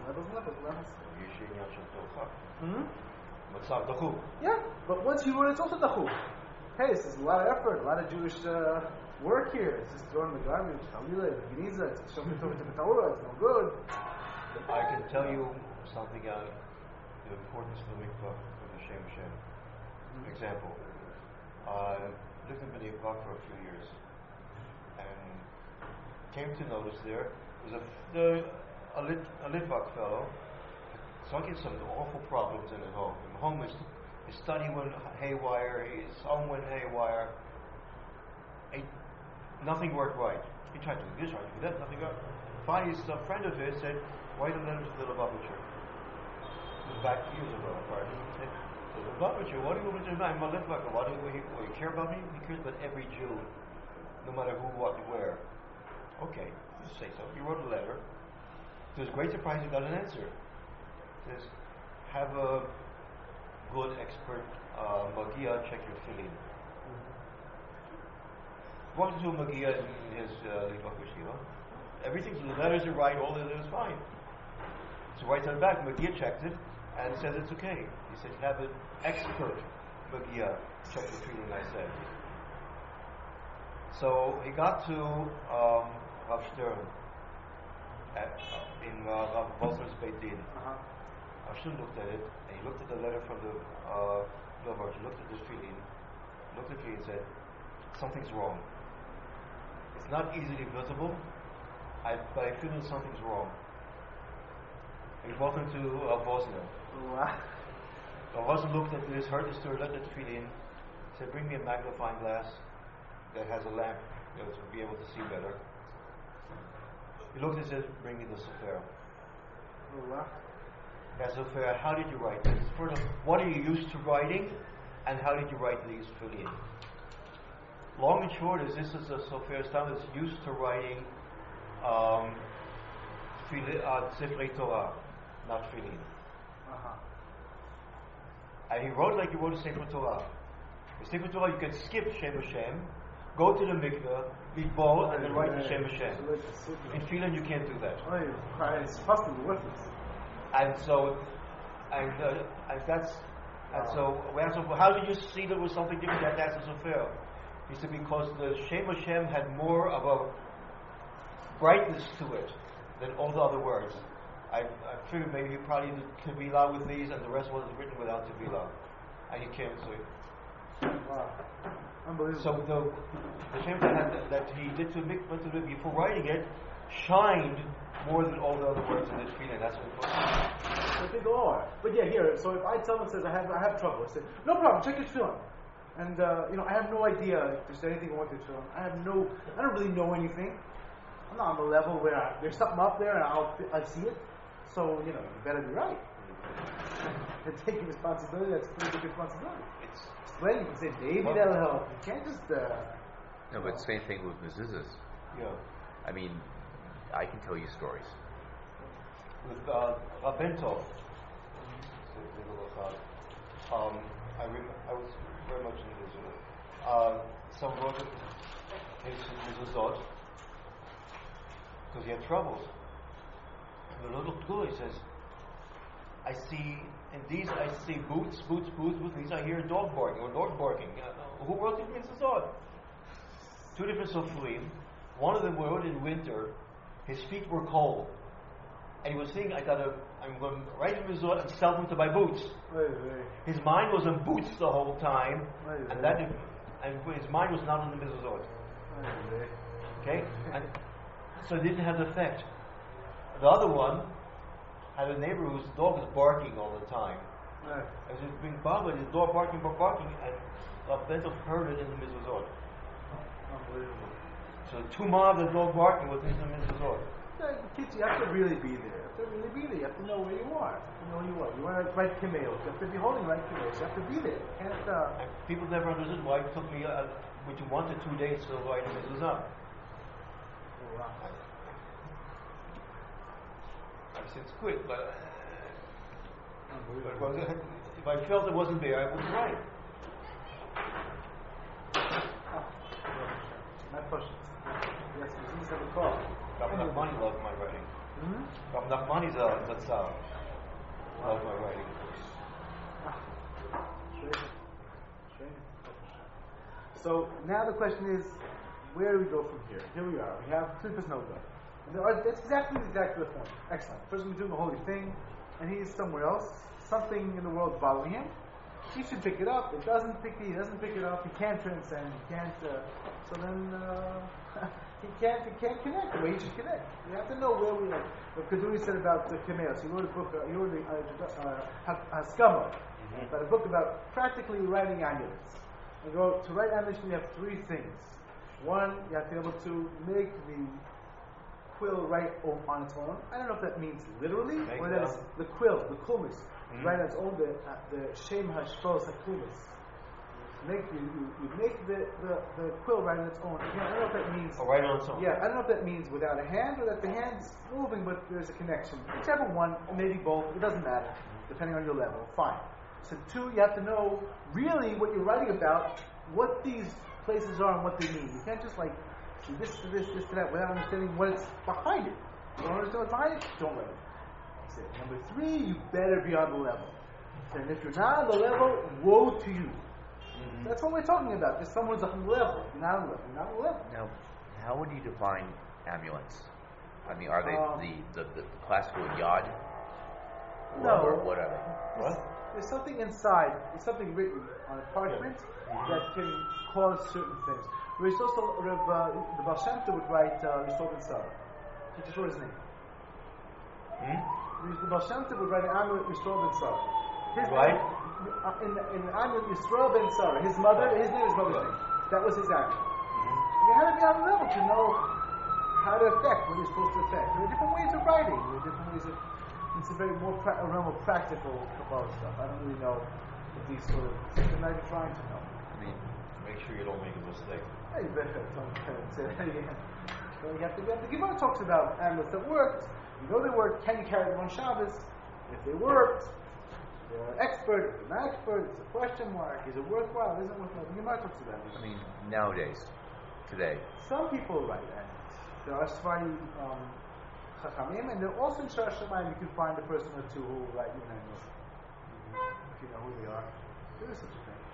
Yeah, but once you wrote it, it's also dachu. Hey, this is a lot of effort, a lot of Jewish work here. It's just thrown in the garbage. It's no good. I can tell you something out the importance of the mikvah for the Shem Hashem. Example. I lived in Bnei Brak for a few years and came to notice there was a Litvak fellow talking some awful problems in his home. In home, his study went haywire, his home went haywire. Nothing worked right. He tried to do this, tried to do that, nothing worked. Finally, a friend of his said, write a letter to the Lubavitcher. It was back years ago, apparently. He said, the Lubavitcher, what do you want me to do? I'm a Litvaker. What do you care about me? He cares about every Jew, no matter who, what, where. Okay, you say so. He wrote a letter. To his great surprise, he got an answer. He says, have a good expert Magia check your filling. Walked into a Magia in his Litvak Yeshiva. Everything, the letters are right, all of it is fine. So right on the back, Magia checked it and says it's okay. He said, have an expert Magia check the feeling, I said. So he got to Rav Stern in Rav Bosner's Beit Din. Rav Stern looked at it and he looked at the letter from the Lubavitcher, looked at the feeling, looked at me and said, something's wrong. It's not easily visible, but I feel that something's wrong. And he brought him to Bosner. Bosner looked at this, heard the story, looked at the feeling, said, bring me a magnifying glass that has a lamp, to be able to see better. He looked and said, bring me the Sefer. Sefer, how did you write this? First of all, what are you used to writing, and how did you write these feeling? Long and short is this is a Sefer Stam that's used to writing Sifrei Torah, not feeling. And he wrote like he wrote a Sefer Torah. The Sefer Torah you can skip Shem Hashem, go to the mikveh, be bold, and then write the Shem Hashem. In feeling you can't do that. It's possibly worthless. And so, we asked him, how did you see there was something different that that's a Sefer? He said because the Shem Hashem had more of a brightness to it than all the other words. I figured maybe he probably did Tevilah with these and the rest was written without Tevilah. And he can't see it. Wow. Unbelievable. So the Shem Hashem that he did to mikvah before writing it shined more than all the other words in his feeling. That's what it was. I think all are. But yeah, here, so if someone says I have trouble, I say, no problem, check your tefillin. And I have no idea if there's anything wrong with your tefillin. I don't really know anything. I'm not on the level where there's something up there and I see it. So, you better be right. And taking responsibility, that's a pretty big responsibility. Explain, you can say, maybe that'll help. You can't just... No, but same thing with mezuzahs. Yeah. I mean, I can tell you stories. With Rabentov, I was very much in Israel. Some wrote his mezuzot because he had troubles. And the Lord looked good. He says, I see boots. These I hear dog barking or dog barking. Who wrote the mezuzot? Two different sofrim. One of them wrote in winter. His feet were cold, and he was thinking, I'm going to write a mezuzot and sell them to buy boots. His mind was on boots the whole time, and his mind was not on the mezuzot. Okay, and so it didn't have the effect. The other one had a neighbor whose dog was barking all the time. As he was being bothered, his dog barking, and bent of herded in the Mizrazot. Unbelievable. So 2 miles of dog barking was in the Mizrazot. Kids, you have to really be there. You have to really be there. You have to know where you are. You have to know who you are. You want to write Kimeos. You have to be holding right Kimeos. You have to be there. You can't. And people never understood why it took me between 1 to 2 days to write a Mizrazot. Oh, wow. I've since quit, but Unbelievable. if I felt it wasn't there, I wouldn't write. My questions. Yes, we have a call. Rav Nachmani loved my writing. Rav Nachmani's a tzar. Loved my writing. So now the question is, where do we go from here? Here we are. We have Klipas Nova. That's exactly the point. Excellent. First we're doing the holy thing, and he's somewhere else. Something in the world bothering him. He should pick it up. It doesn't pick it. He doesn't pick it up. He can't transcend. He can't. So then he can't connect the way he should connect. We have to know where we are. What Kaduri said about the Kameos. He wrote a book. He wrote Haskama, about a book about practically writing amulets. He wrote, to write amulets, you have 3 things. One, you have to be able to make the quill write on its own. I don't know if that means literally, or that is the quill, the kumis, write on its own, the shem hashpos hakumis. You make the quill write on its own. Again, I don't know if that means. Oh, right on its own. Yeah, I don't know if that means without a hand or that the hand's moving, but there's a connection. Whichever one, or maybe both. It doesn't matter, depending on your level. Fine. So 2, you have to know really what you're writing about, what these places are and what they mean. You can't just like do this to this, this to that, without understanding what's behind it. You don't understand what's behind it, don't write it. That's it. Number 3, you better be on the level. And if you're not on the level, woe to you. That's what we're talking about. If someone's on the level, you're not on the level. You're not on the level. Now, how would you define amulets? I mean, are they the classical yod? No. Or whatever? What? There's something inside, there's something written on a parchment that can cause certain things. The Baal Shem Tov would write Yisroel Ben Sarah. He just wrote his name. The Baal Shem Tov would write an amulet Yisroel Ben Sarah. His right? Name, in the amulet Yisroel Ben Sarah, his name is mother's name. That was his amulet. You have to be on the level to know how to affect what you're supposed to affect. There are different ways of writing. There are different ways of. It's a very more a realm of practical Kabbalah stuff. I don't really know what these sort of things. I'm not even trying to know. I mean, Make sure you don't make a mistake. Hey, you better don't say that again. So you have to. The Gemara talks about amulets that worked. You know they worked. Can you carry them on Shabbos? If they worked, they're an expert. If they're not expert, it's a question mark. Is it worthwhile? Isn't it worthwhile? The Gemara talks about it. I mean, nowadays, today, Some people write amulets. There are Sfari Chachamim, and they're also in Shar Shamayim. You can find a person or 2 who will write you an amulet. If you know who they are. There is such a thing.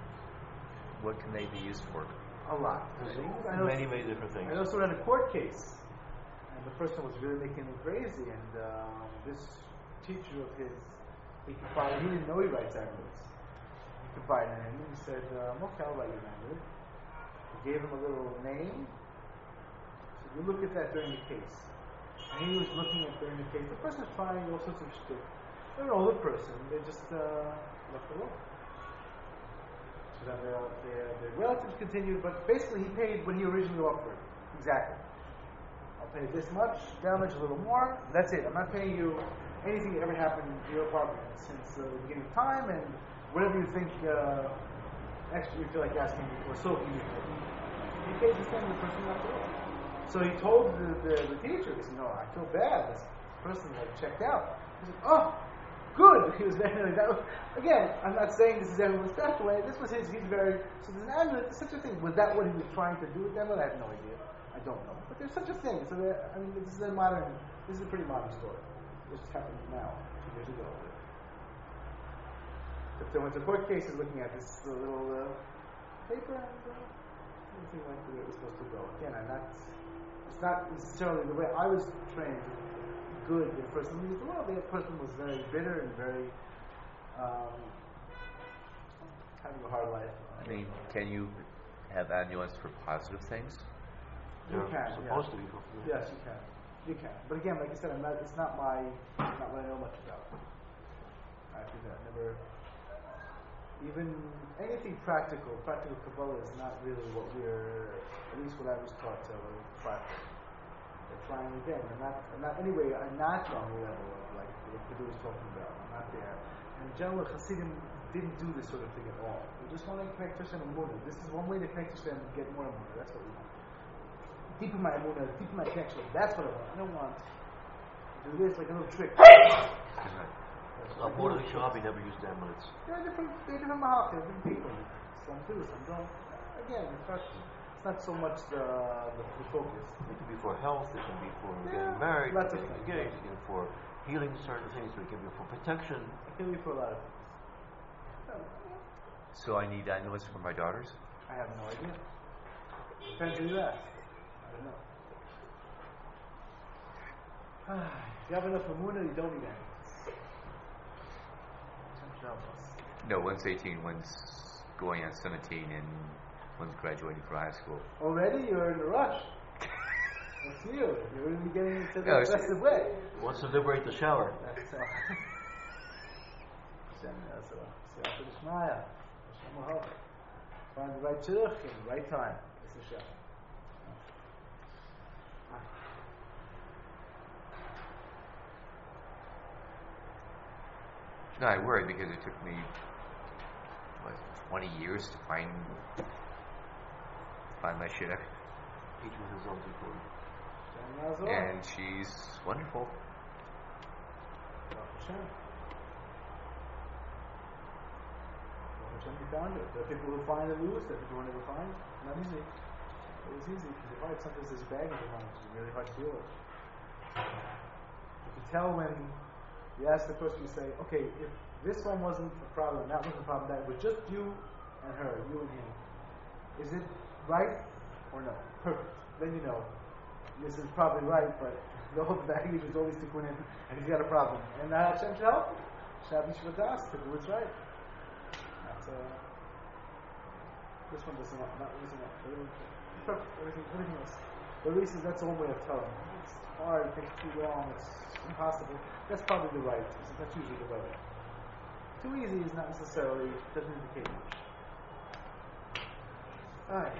what can they be used for? A lot. I know, Many different things. I also ran a court case, and the person was really making me crazy, and this teacher of his, he didn't know he writes amulets. He confided in him, and he said, okay, I'll write you an amulet. He gave him a little name. So you look at that during the case. And he was looking at during the case. The person was trying all sorts of shit. They're an older person. They just left alone. So then their relatives continued, but basically he paid what he originally offered. Exactly. I'll pay this much, damage a little more. That's it. I'm not paying you anything that ever happened to your apartment since the beginning of time, and whatever you think extra you feel like asking or soaking you. He paid the same to the person left alone. So he told the teacher, he said, no, I feel bad. This person checked out. He said, oh, good. He was very like that. Again, I'm not saying this is everyone's special way. This was his. He's very. So there's an amulet. There's such a thing. Was that what he was trying to do with the amulet? I have no idea. I don't know. But there's such a thing. So this is a modern. This is a pretty modern story. This just happened now, 2 years ago. But there was a court case is looking at this little paper and everything went the way it was supposed to go. Again, it's not necessarily the way I was trained. Good the person who used the world. The person was very bitter and very having a hard life. I mean, can you have amulets for positive things? You can. Supposed to be. Yes, you can. You can. But again, like I said, it's not what I know much about. I think that even anything practical Kabbalah is not really what we're, at least what I was taught to practice. They're trying again. I'm not anyway, I'm not on the level of like what Kedu was talking about. I'm not there. And in general, Hasidim didn't do this sort of thing at all. We just want to connect to Hashem and Emunah. This is one way to connect to Hashem and get more Emunah. That's what we want. Deepen my Emunah, deepen my connection. That's what I want. I don't want to do this like a little trick. Mordechai Shabi never used amulets. They're different mahal, they're different people. Some do, some don't. Again, it's not so much the focus. It can be for health, it can be for getting married, lots it of can be things. engaged, it can be for healing certain things, it can be for protection. It can be for a lot of things. So I need amulets for my daughters? I have no idea. Depends who you ask. I don't know. If you have enough Emunah, you don't need amulets. No, one's 18, one's going on 17, and one's graduating from high school. Already? You're in a rush. That's you. You're really getting into the No, aggressive way. Wants to liberate the shower. That's all. Find the right shidduch in the right time. That's the shot. No, I worry because it took me 20 years to find my shidduch. Each with his own people. And she's wonderful. You found it. There are people who find and lose. There are people who never find. Not easy. It was easy because you find sometimes there's a bag in your mind, which is really hard to deal with. You can tell when you ask the question, you say, okay, if this one wasn't a problem, that wasn't a problem, that was just you and her, you and him, is it right or no? Perfect. Then you know, this is probably right, but the whole baggage is always to in, and he's got a problem. And Hashem should help. Shabbat Shvatas to do what's right. This one doesn't want, not losing it. Perfect. Everything else. But at least that's the one way of telling. It's hard, it takes too long, it's impossible. That's probably the right. That's usually the right. Too easy is not necessarily, doesn't indicate much. Alright.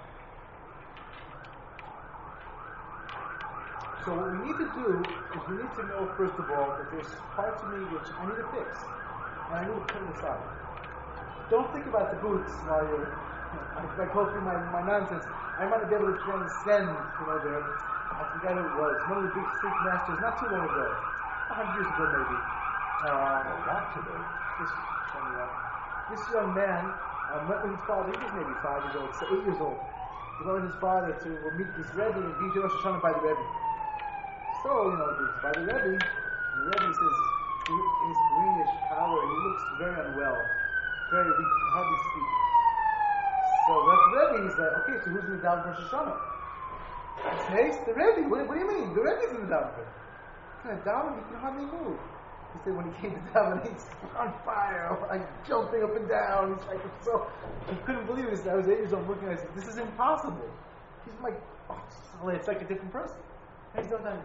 So what we need to do is we need to know, first of all, that there's parts of me which I need to fix. And I need to put them aside. Don't think about the boots while you're, I go through my nonsense. I might be able to transcend, I forgot who it was, one of the big street masters, not too long ago, 100 years ago maybe. Not today. This young man went with his father, he was maybe 5 years old, 8 years old. He went with his father to meet this Rebbe and be Rosh Hashanah by the Rebbe. So, it's by the Rebbe, and the Rebbe says, his greenish power, he looks very unwell. Very weak, can hardly speak. So that's the Rebbe, he's like, okay, so who's going to daven for Rosh Hashanah? He says, the Rebbe, what do you mean? The Rebbe's going to daven for. He's going to daven, he can hardly move. He said when he came to daven, he's on fire, like jumping up and down. He's like, so, he couldn't believe this. I was 8 years old looking at it, I said, this is impossible. He's like, it's like a different person. And he's done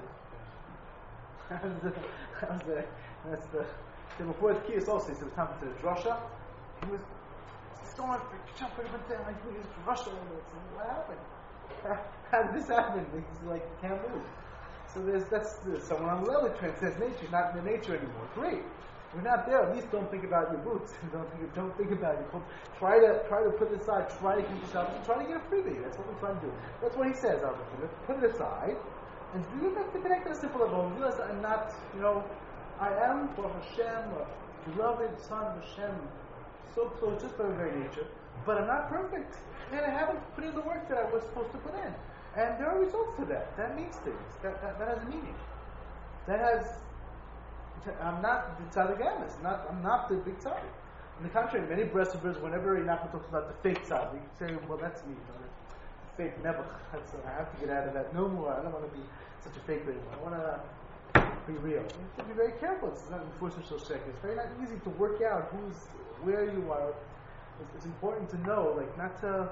that's the, so before the Kiyas also, he said, it was time to the drasha. He was so on jumping up and down, like he was rushing over it. What happened? How did this happen? He's like, can't move. So that's someone on the level that transcends nature, not in the nature anymore. Great. We're not there. At least don't think about your boots. Don't think about your clothes. Try to put it aside. Try to keep yourself. Try to get a freebie. That's what we're trying to do. That's what he says. Put it aside, and do that to connect on a simple level. And realize that I'm not. I am for Hashem, a beloved son of Hashem, so close just by my very nature. But I'm not perfect, and I haven't put in the work that I was supposed to put in. And there are results to that. That means things. That has a meaning. That has. I'm not the tzaddik emes. I'm not the big tzaddik. On the contrary, many breasters, whenever Nachman talks about the fake tzaddik, say, well, that's me. Fake never. I have to get out of that. No more. I don't want to be such a fake anymore. I want to be real. You have to be very careful. It's not enforcing social check. It's very not easy to work out where you are. It's important to know, not to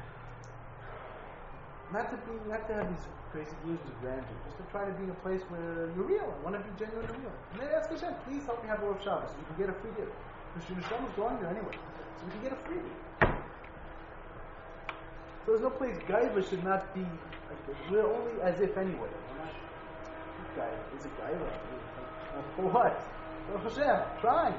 have these crazy illusions of grandeur. Just to try to be in a place where you're real. I want to be genuinely real. And then ask Hashem, please help me have a Rosh Shabbos so you can get a free gift. Mr. Nisham is going there anyway. So we can get a freebie. So there's no place Gaiva should not be like this. We're only as if anyway. We're not Gaiva. Is it Gaiva? For what? For Hashem, trying.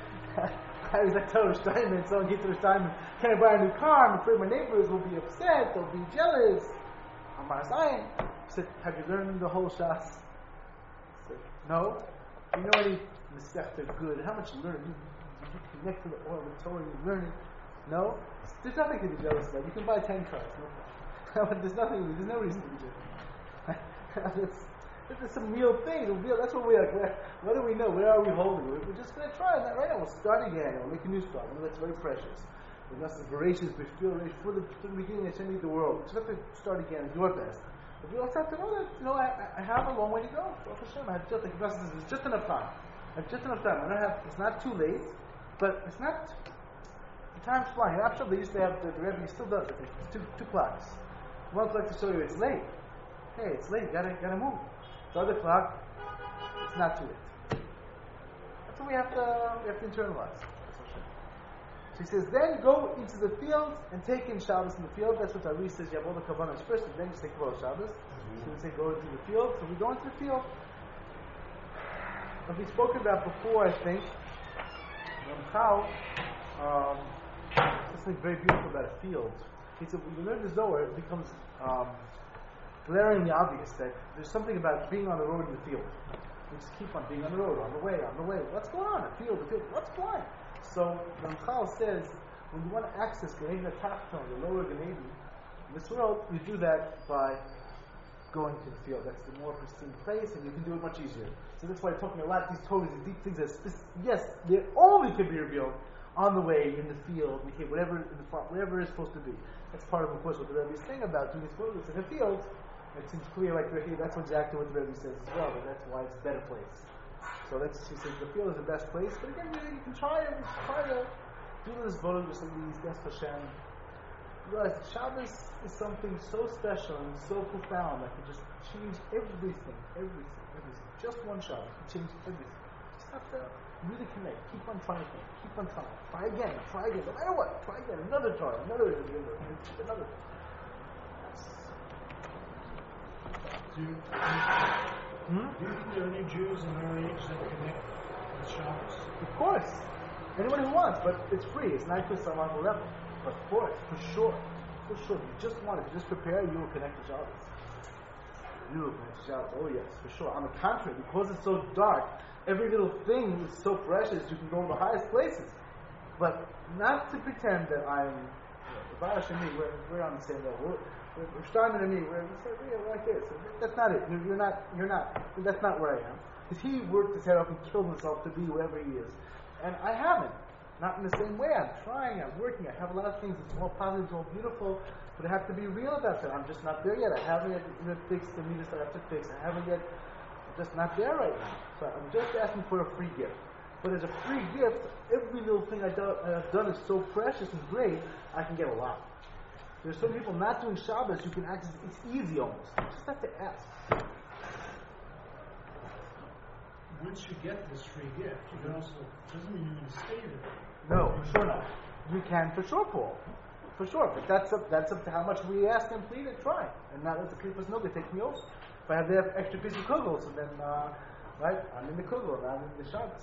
I was like, tell Rosh Diamond, someone gets to Rosh Diamond, can I buy a new car? I'm afraid my neighbors will be upset, they'll be jealous. Amar Zayin. I said, have you learned the whole Shas? I said, no. You know any Masechta good? How much you learn? You connect to the oil of Torah, you learn it. No? There's nothing to be jealous about. You can buy 10 cars, no problem. There's no reason to be jealous. It's some real thing. That's what we like. What do we know? Where are we holding? We're just going to try that right now. We'll start again. We'll make a new start. That's very precious. With us as voracious, we feel for the beginning of the world. We just have to start again and do our best. But we also have to know that, I have a long way to go. Baruch Hashem, I have just, like Gus says, it's just enough time. I have just enough time. It's not too late, but it's not. The time's flying. In Abshab, they used to have the Rebbe still does it. It's two clocks. One clock to show you it's late. Hey, it's late. Gotta move. The other clock, it's not too late. That's what we have to internalize. So he says, then go into the field and take in Shabbos in the field. That's what Ari says. You have all the Kavanas first, and then you say Kavod Shabbos. So we say go into the field. So we go into the field. As we spoken about before, I think, Ramchal, something very beautiful about a field. He said, when you learn the Zohar, it becomes glaringly obvious that there's something about being on the road in the field. We just keep on being on the road, on the way. What's going on? The field. What's going? So Ramchal says, when you want to access Gan Eden Tachton, the lower Gan Eden, in this world, you do that by going to the field. That's the more pristine place, and you can do it much easier. So that's why I'm talking a lot these Torahs, these deep things. Yes, they only can be revealed on the way, in the field, whatever is supposed to be. That's part of course, what the Rebbe is saying about doing this work. It's in the field. It seems clear, like that's exactly what the Rebbe says as well. But that's why it's a better place. So he says the field is the best place. But again, you can try to do this vote with some of these Des Hashem. Realize that Shabbos is something so special and so profound that can just change everything. Just one Shabbos can change everything. Just have to really connect. Keep on trying. Try again. No matter what. Try again. Another try. Another. Do you think there are any Jews in our age that connect with Shabbos? Of course. Anyone who wants, but it's free. It's not just on the level. But of course, for sure. You just want it. You just prepare, you will connect to Shabbos. Oh yes, for sure. On the contrary, because it's so dark, every little thing is so precious, you can go to the highest places. But not to pretend that I'm Barash and me, we're on the same level. We're Steinman and me, we're like this. That's not it. You're not. That's not where I am. Because he worked his head off and killed himself to be wherever he is. And I haven't. Not in the same way. I'm trying, I'm working, I have a lot of things. It's all positive, it's all beautiful. But I have to be real about that. I'm just not there yet. I haven't yet fixed the needs that I have to fix. I'm just not there right now. So I'm just asking for a free gift. But as a free gift, every little thing I've done is so precious and great, I can get a lot. There's some people not doing Shabbos, you can access, it's easy almost. You just have to ask. Once you get this free gift, you can also, doesn't mean you're going to stay there. No, for sure not. You can for sure, Paul. For sure. But that's up to how much we ask them, please, and try. And not let the people know they take me over. If I have the extra piece of kugel, so then, right, I'm in the kugel, and I'm in the Shabbos.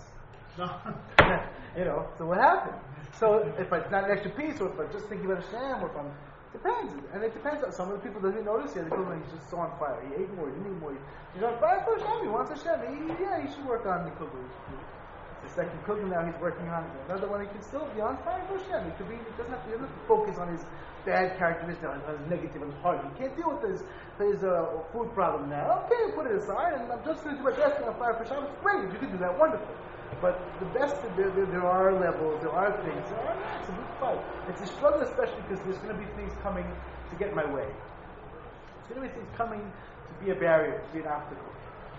So what happened? So if it's not an extra piece, or if I'm just thinking about a sham, or if I'm, depends. And it depends. Some of the people doesn't notice yet. They go, he's just so on fire. He ate more, he didn't eat more. He's on fire for a sham. He wants a sham. He should work on the kugel. The second kugel now he's working on. Another one he can still be on fire for a sham. He doesn't have to focus on his bad characteristics, on his negative, on his heart. He can't deal with his food problem now. Okay, put it aside, and I'm just going to do my best on fire for sham. It's great. If you can do that, wonderful. But the best, there are levels, there are things, it's a good fight. It's a struggle, especially because there's going to be things coming to get in my way. There's going to be things coming to be a barrier, to be an obstacle.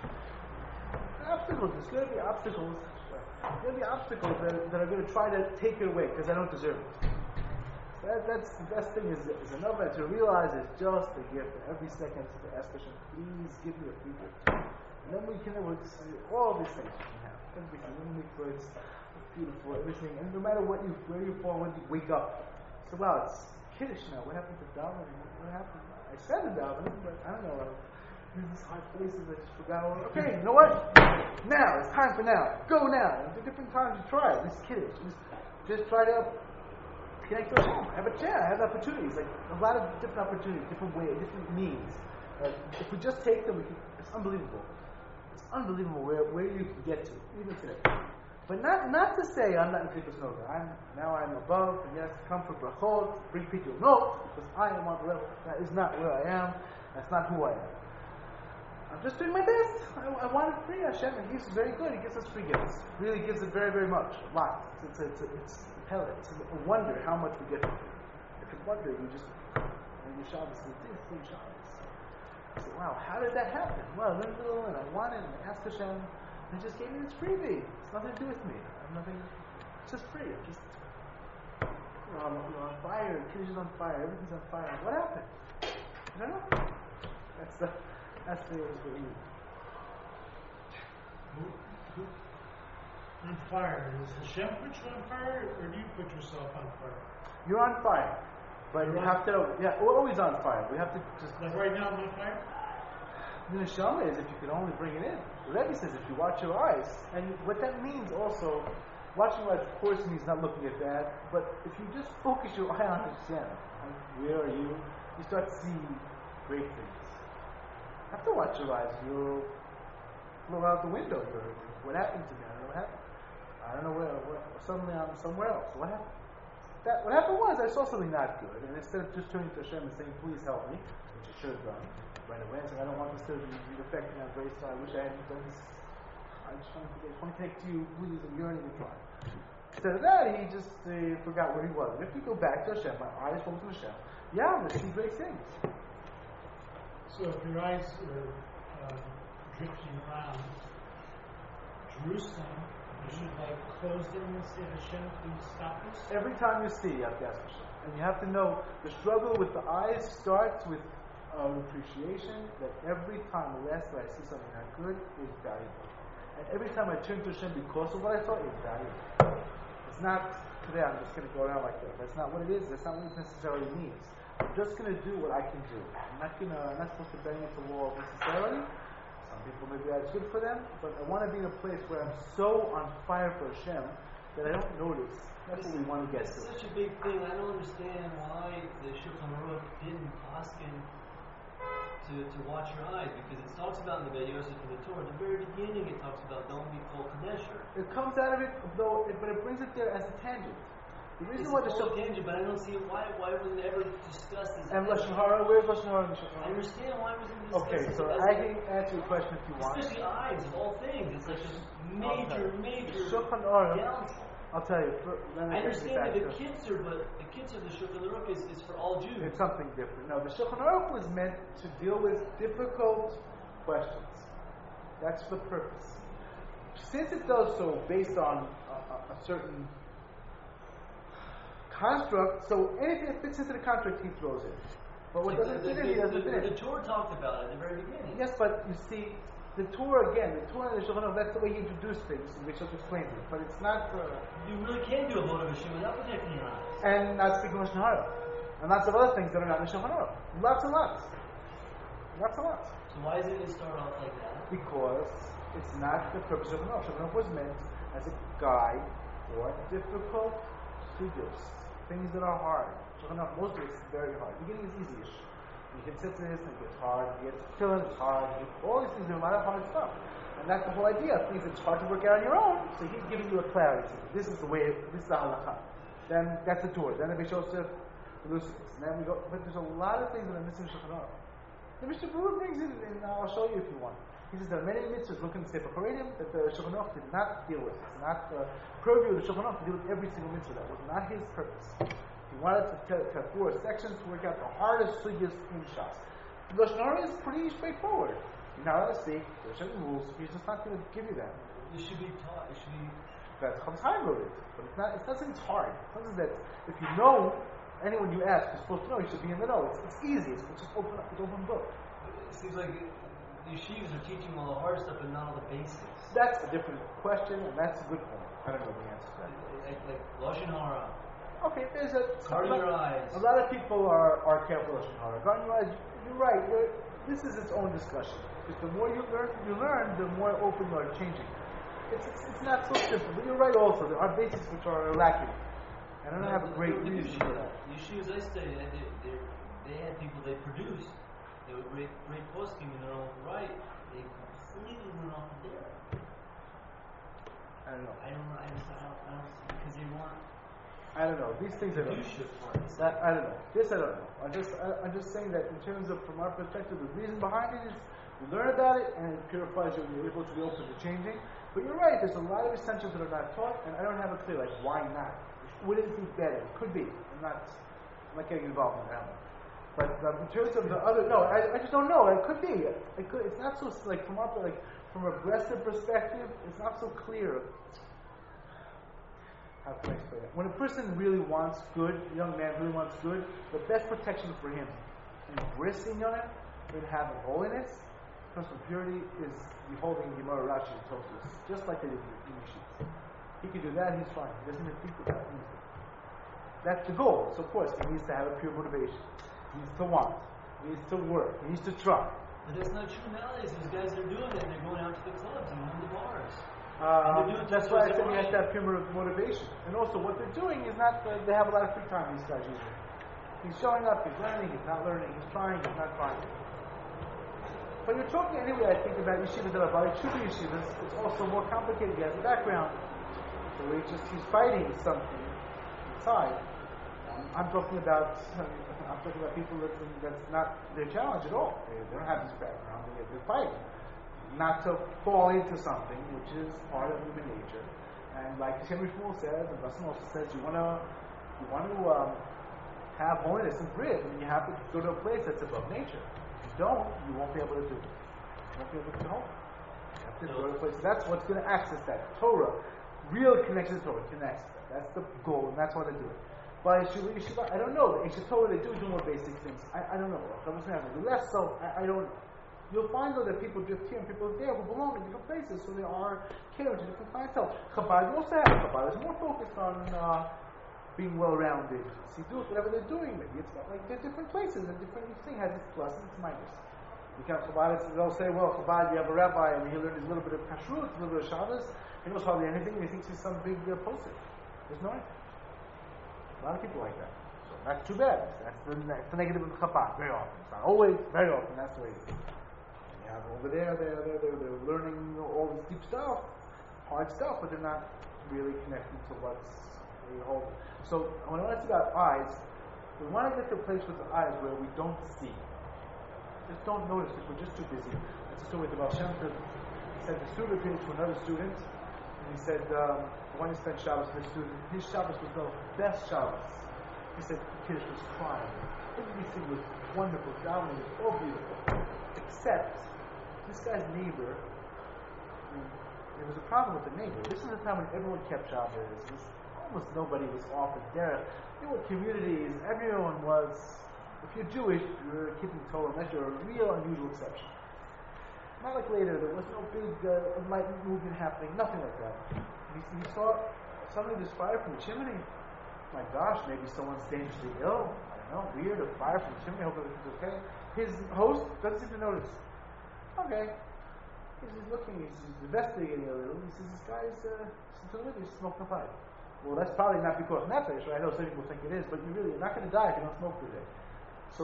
There's going to be obstacles that are going to try to take it away because I don't deserve it. That's the best thing is enough to realize it's just a gift. And every second to ask Hashem, please give me a free gift. And then we can, all these things we can have. Everything, beautiful, everything. And no matter where you fall, when you wake up, so wow, it's Kiddush now. What happened to davening? What happened? I said the davening, but I don't know. In these high places, I just forgot. Okay, you know what? Now it's time for now. Go now. And at different times you try it. This Kiddush, just try to connect to Hashem. Have a chance. Have opportunities. Like a lot of different opportunities, different ways, different means. If we just take them, it's unbelievable. It's unbelievable where you can get to, even today. But not to say I'm not in Klipas Noga. I'm above, and yes, come for brachot, bring people. No, because I am on the level. That is not where I am. That's not who I am. I'm just doing my best. I want to free Hashem, and He's very good. He gives us free gifts. Really gives it very, very much. A lot. It's a pellet. It's a wonder how much we get from Him. It's a wonder you just, when you Shabbos, you did free Shabbos. I said, wow, how did that happen? Well, I learned a little, and I wanted, and I asked Hashem, and He just gave me this freebie. It's nothing to do with me. I'm nothing, it's just free. I'm just, I'm on fire, Kiddush is on fire, everything's on fire. What happened? I don't know. That's the what we need. On fire. Does Hashem put you on fire, or do you put yourself on fire? You're on fire. But you have to, we're always on fire. We have to just... Like right now, I'm on fire? The neshama is if you can only bring it in. The Rebbe says if you watch your eyes, and what that means also, watching your eyes of course means not looking at that, but if you just focus your eye on Hashem, like where are you start to see great things. You have to watch your eyes. You'll blow out the window. What happened to me? I don't know what happened. I don't know where suddenly I'm somewhere else. What happened? What happened was I saw something not good, and instead of just turning to Hashem and saying, please help me, which I should have done right away, I said, I don't want this to be affecting my grace, so I wish I hadn't done this. I just want to connect to you, please, I'm yearning to try. Instead of that, he just forgot where he was. And if we go back to Hashem, my eyes focus on Hashem, I'm going to see great things. So if your eyes are drifting around Jerusalem, you should close them and say, Hashem, please stop us? Every time you see, you have to ask Hashem. And you have to know the struggle with the eyes starts with appreciation that every time the last time I see something not good is valuable. And every time I turn to Hashem because of what I saw is valuable. It's not today I'm just going to go around like that. That's not what it is. That's not what it necessarily means. I'm just going to do what I can do. I'm not supposed to bang into the wall necessarily. Some people maybe that's good for them, but I want to be in a place where I'm so on fire for Hashem that I don't notice. That's what we want to get to. It's such a big thing. I don't understand why the Shulchan Aruch didn't ask him to watch your eyes, because it talks about in the Beit Yosef in the Torah, at the very beginning it talks about don't be called Kadesher. It comes out of it, but it brings it there as a tangent. The reason why the Shulchan tangent, but I don't see why wasn't it ever discussed as and Lashon Hara, where's Lashon Hara in the Shulchan Aruch? I understand why it wasn't discussed. Okay, so I can answer your question if you want. Especially eyes of all things. It's like a major Shulchan Aruch, downfall. I'll tell you. I understand that the kitzur, but the kitzur of the Shulchan Aruch is for all Jews. It's something different. No, the Shulchan Aruch was meant to deal with difficult questions. That's the purpose. Since it does so based on a certain construct, so anything that fits into the contract he throws in. But what doesn't fit in, he doesn't fit in. The Torah talked about it at the very beginning. Yes, but you see, the Torah and the Shulchan Aruch, that's the way he introduced things, and we should explain it. But it's not... you really can do a vote of Hashem without protecting your eyes. And not speaking Lashon Hara. And lots of other things that are not in the Shulchan Aruch. Lots and lots. Lots and lots. So why isn't it start off like that? Because it's not the purpose of Shulchan Aruch. Shulchan Aruch was meant as a guide for difficult studios. Things that are hard. Shulchan Aruch, most of it's very hard. The beginning is easy-ish. You get tzitzis, and it gets hard. You get tefillin, it's hard. All these things are a lot of hard stuff. And that's the whole idea. Things it's hard to work out on your own. So he's giving you a clarity. This is the way, this is the halakha. Then that's the Torah. Then the Beit Yosef elucidates. And then we go, but there's a lot of things that are missing in Shulchan Aruch. The Mishnah Berurah brings it, and I'll show you if you want. He says there are many mitzvahs looking at Sefer Charedim that the Shulchan Aruch did not deal with. It's not the purview of the Shulchan Aruch to deal with every single mitzvah. That was not his purpose. He wanted to have 4 sections to work out the hardest sugyas in Shas. The Lashon Hara is pretty straightforward. You're not allowed to speak. There are certain rules. He's just not going to give you that. It should be taught. It should be. That's Chofetz Chaim wrote it, but it's not. It's not something that's hard. It's something that if you know anyone you ask, you're supposed to know. You should be in the know. It's easy. It's just open up. It's open book. It seems like yeshivas are teaching all the hard stuff and not all the basics. That's a different question, and that's a good point. I don't know the answer to that. Like Lashon Hara. Okay, there's Guarding your eyes. A lot of people are careful of Lashon Hara. Guarding your eyes, you're right. This is its own discussion. Because the more you learn, the more open you are changing. It's not so simple, but you're right also. There are basics which are lacking. And I don't have a great reason for that. Yeshivas I studied, they had people they produced. They were great posting in their own right. They completely went off the dare. I don't know. I don't because they want. I don't know. These things I don't know. I don't know. This I don't know. I'm just saying that in terms of, from our perspective, the reason behind it is you learn about it and it purifies you and you're able to be open to changing. But you're right, there's a lot of essentials that are not taught, and I don't have a clear, like, why not? Would it be better? It could be. I'm not getting involved in that one. But in terms of the other, no, I just don't know. It could be. It's not so, like, from a breasted perspective, it's not so clear. How can I explain it? When a person really wants good, a young man really wants good, the best protection for him in bris inyanim, in having holiness, personal purity, is beholding Gemara, Rashi, and Tosfos, just like they did in Yeshivas. He can do that, he's fine. He doesn't even think about it. That's the goal. So of course, he needs to have a pure motivation. He needs to want. He needs to work. He needs to try. But that's not true nowadays. These guys are doing it, and they're going out to the clubs and on the bars. That's why I said he has to have pure motivation. And also, what they're doing is not, they have a lot of free time, these guys usually. He's showing up, he's learning, he's not learning, he's trying, he's not trying. But you're talking anyway, I think, about yeshivas that are bali tshuva yeshivas. It's also more complicated. He has a background. So he's fighting something inside. I'm talking about people that's not their challenge at all. They don't have this background. They're fighting. Not to fall into something, which is part of human nature. And like Shemri Shmuel says, and Bassan also says, you want to have holiness and bris, and you have to go to a place that's above nature. If you don't, you won't be able to do it. You won't be able to hold. You have to go to a place. That's what's going to access that. Torah, real connection to Torah, connects that. That's the goal, and that's why they do it. By Yeshiva, I don't know. The Torah, they do more basic things. I don't know. Less so, I don't know. You'll find though that people drift here and people there who belong in different places, so they are catering to different clientele. Chabad, you also have Chabad is more focused on being well-rounded. Siddur, whatever they're doing, maybe it's like they're different places and different. Each thing has its plus and its minus. You can have Chabad, they'll say, well, Chabad, you have a rabbi and he learned a little bit of kashrut, a little bit of Shabbos. He knows hardly anything, and he thinks he's some big postage. There's no anything. A lot of people like that. So that's too bad. That's the negative of the Chabad. Very often. It's not always, very often. That's the way it is. Over there, they're learning all this deep stuff, hard stuff, but they're not really connected to what's really holding. So when it's about eyes, we want to get to a place with the eyes where we don't see. Just don't notice because we're just too busy. That's the story with the Baal Shem Tov. He said the student appeared to another student, and he said, when he spent Shabbos with the student, his Shabbos was the best Shabbos. He said the kid was crying. Everything was wonderful, davening was all beautiful, except this guy's neighbor, there was a problem with the neighbor. This is the time when everyone kept Shabbos. Almost nobody was off at derech. There were communities, everyone was, if you're Jewish, you're keeping Torah, unless you're a real unusual exception. Not like later, there was no big enlightenment movement happening, nothing like that. He saw suddenly this fire from the chimney. My gosh, maybe someone's dangerously ill. I don't know, weird, a fire from the chimney, hope everything's okay. His host doesn't seem to notice. Okay. He's looking, he's investigating a little. He says, this guy's he's smoking a pipe. Well, that's probably not because of nefesh, right? I know some people think it is, but you're not going to die if you don't smoke today. So,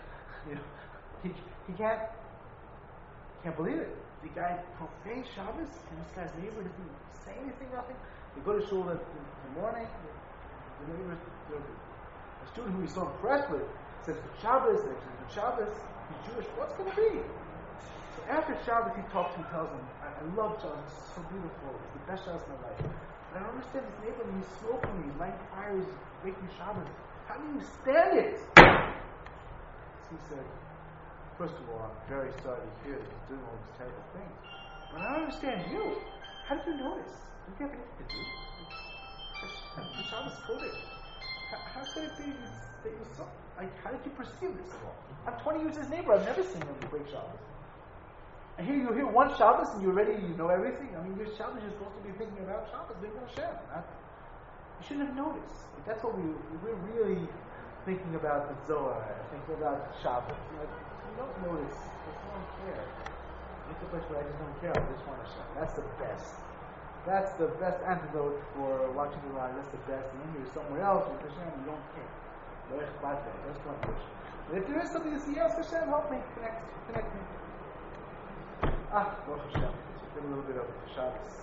he can't believe it. The guy profanes Shabbos, and this guy's neighbor doesn't say anything, nothing. They go to shul in the morning, the neighbor, a student who he's so impressed with, says, Shabbos, he's Jewish, what's going to be? So after Shabbos, he talks to him, tells him, I love Shabbos, it's so beautiful, it's the best Shabbos in my life. But I don't understand this neighbor, he's smoking, he's lighting fires, making Shabbos. How do you stand it? So he said, first of all, I'm very sorry to hear that he's doing all these terrible things. But I don't understand you. How did you notice? Did you have anything to do? The Shabbos coded. How could it be that you saw? How did you perceive this at all? I'm 20 years his neighbor, I've never seen him break Shabbos. And here you hear one Shabbos and you're ready, you know everything. I mean, your Shabbos, you're supposed to be thinking about Shabbos, being Hashem. You shouldn't have noticed. Like, that's what we're really thinking about the Zohar, thinking about Shabbos. Like, you don't notice. You don't care. It's a place where I just don't care. I just want Hashem. That's the best. That's the best antidote for watching the line. That's the best. And then you're somewhere else with Hashem, you don't care. Just don't push. But if there is something to see, yes, Hashem, help me, connect me. Baruch Hashem. So get a little bit of Shabbos.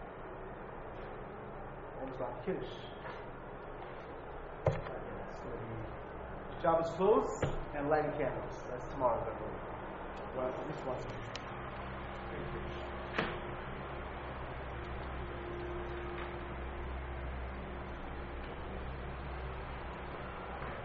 Almost on Kiddush. It's going to be Shabbos clothes and lighting candles. That's tomorrow. Well, at least once a week.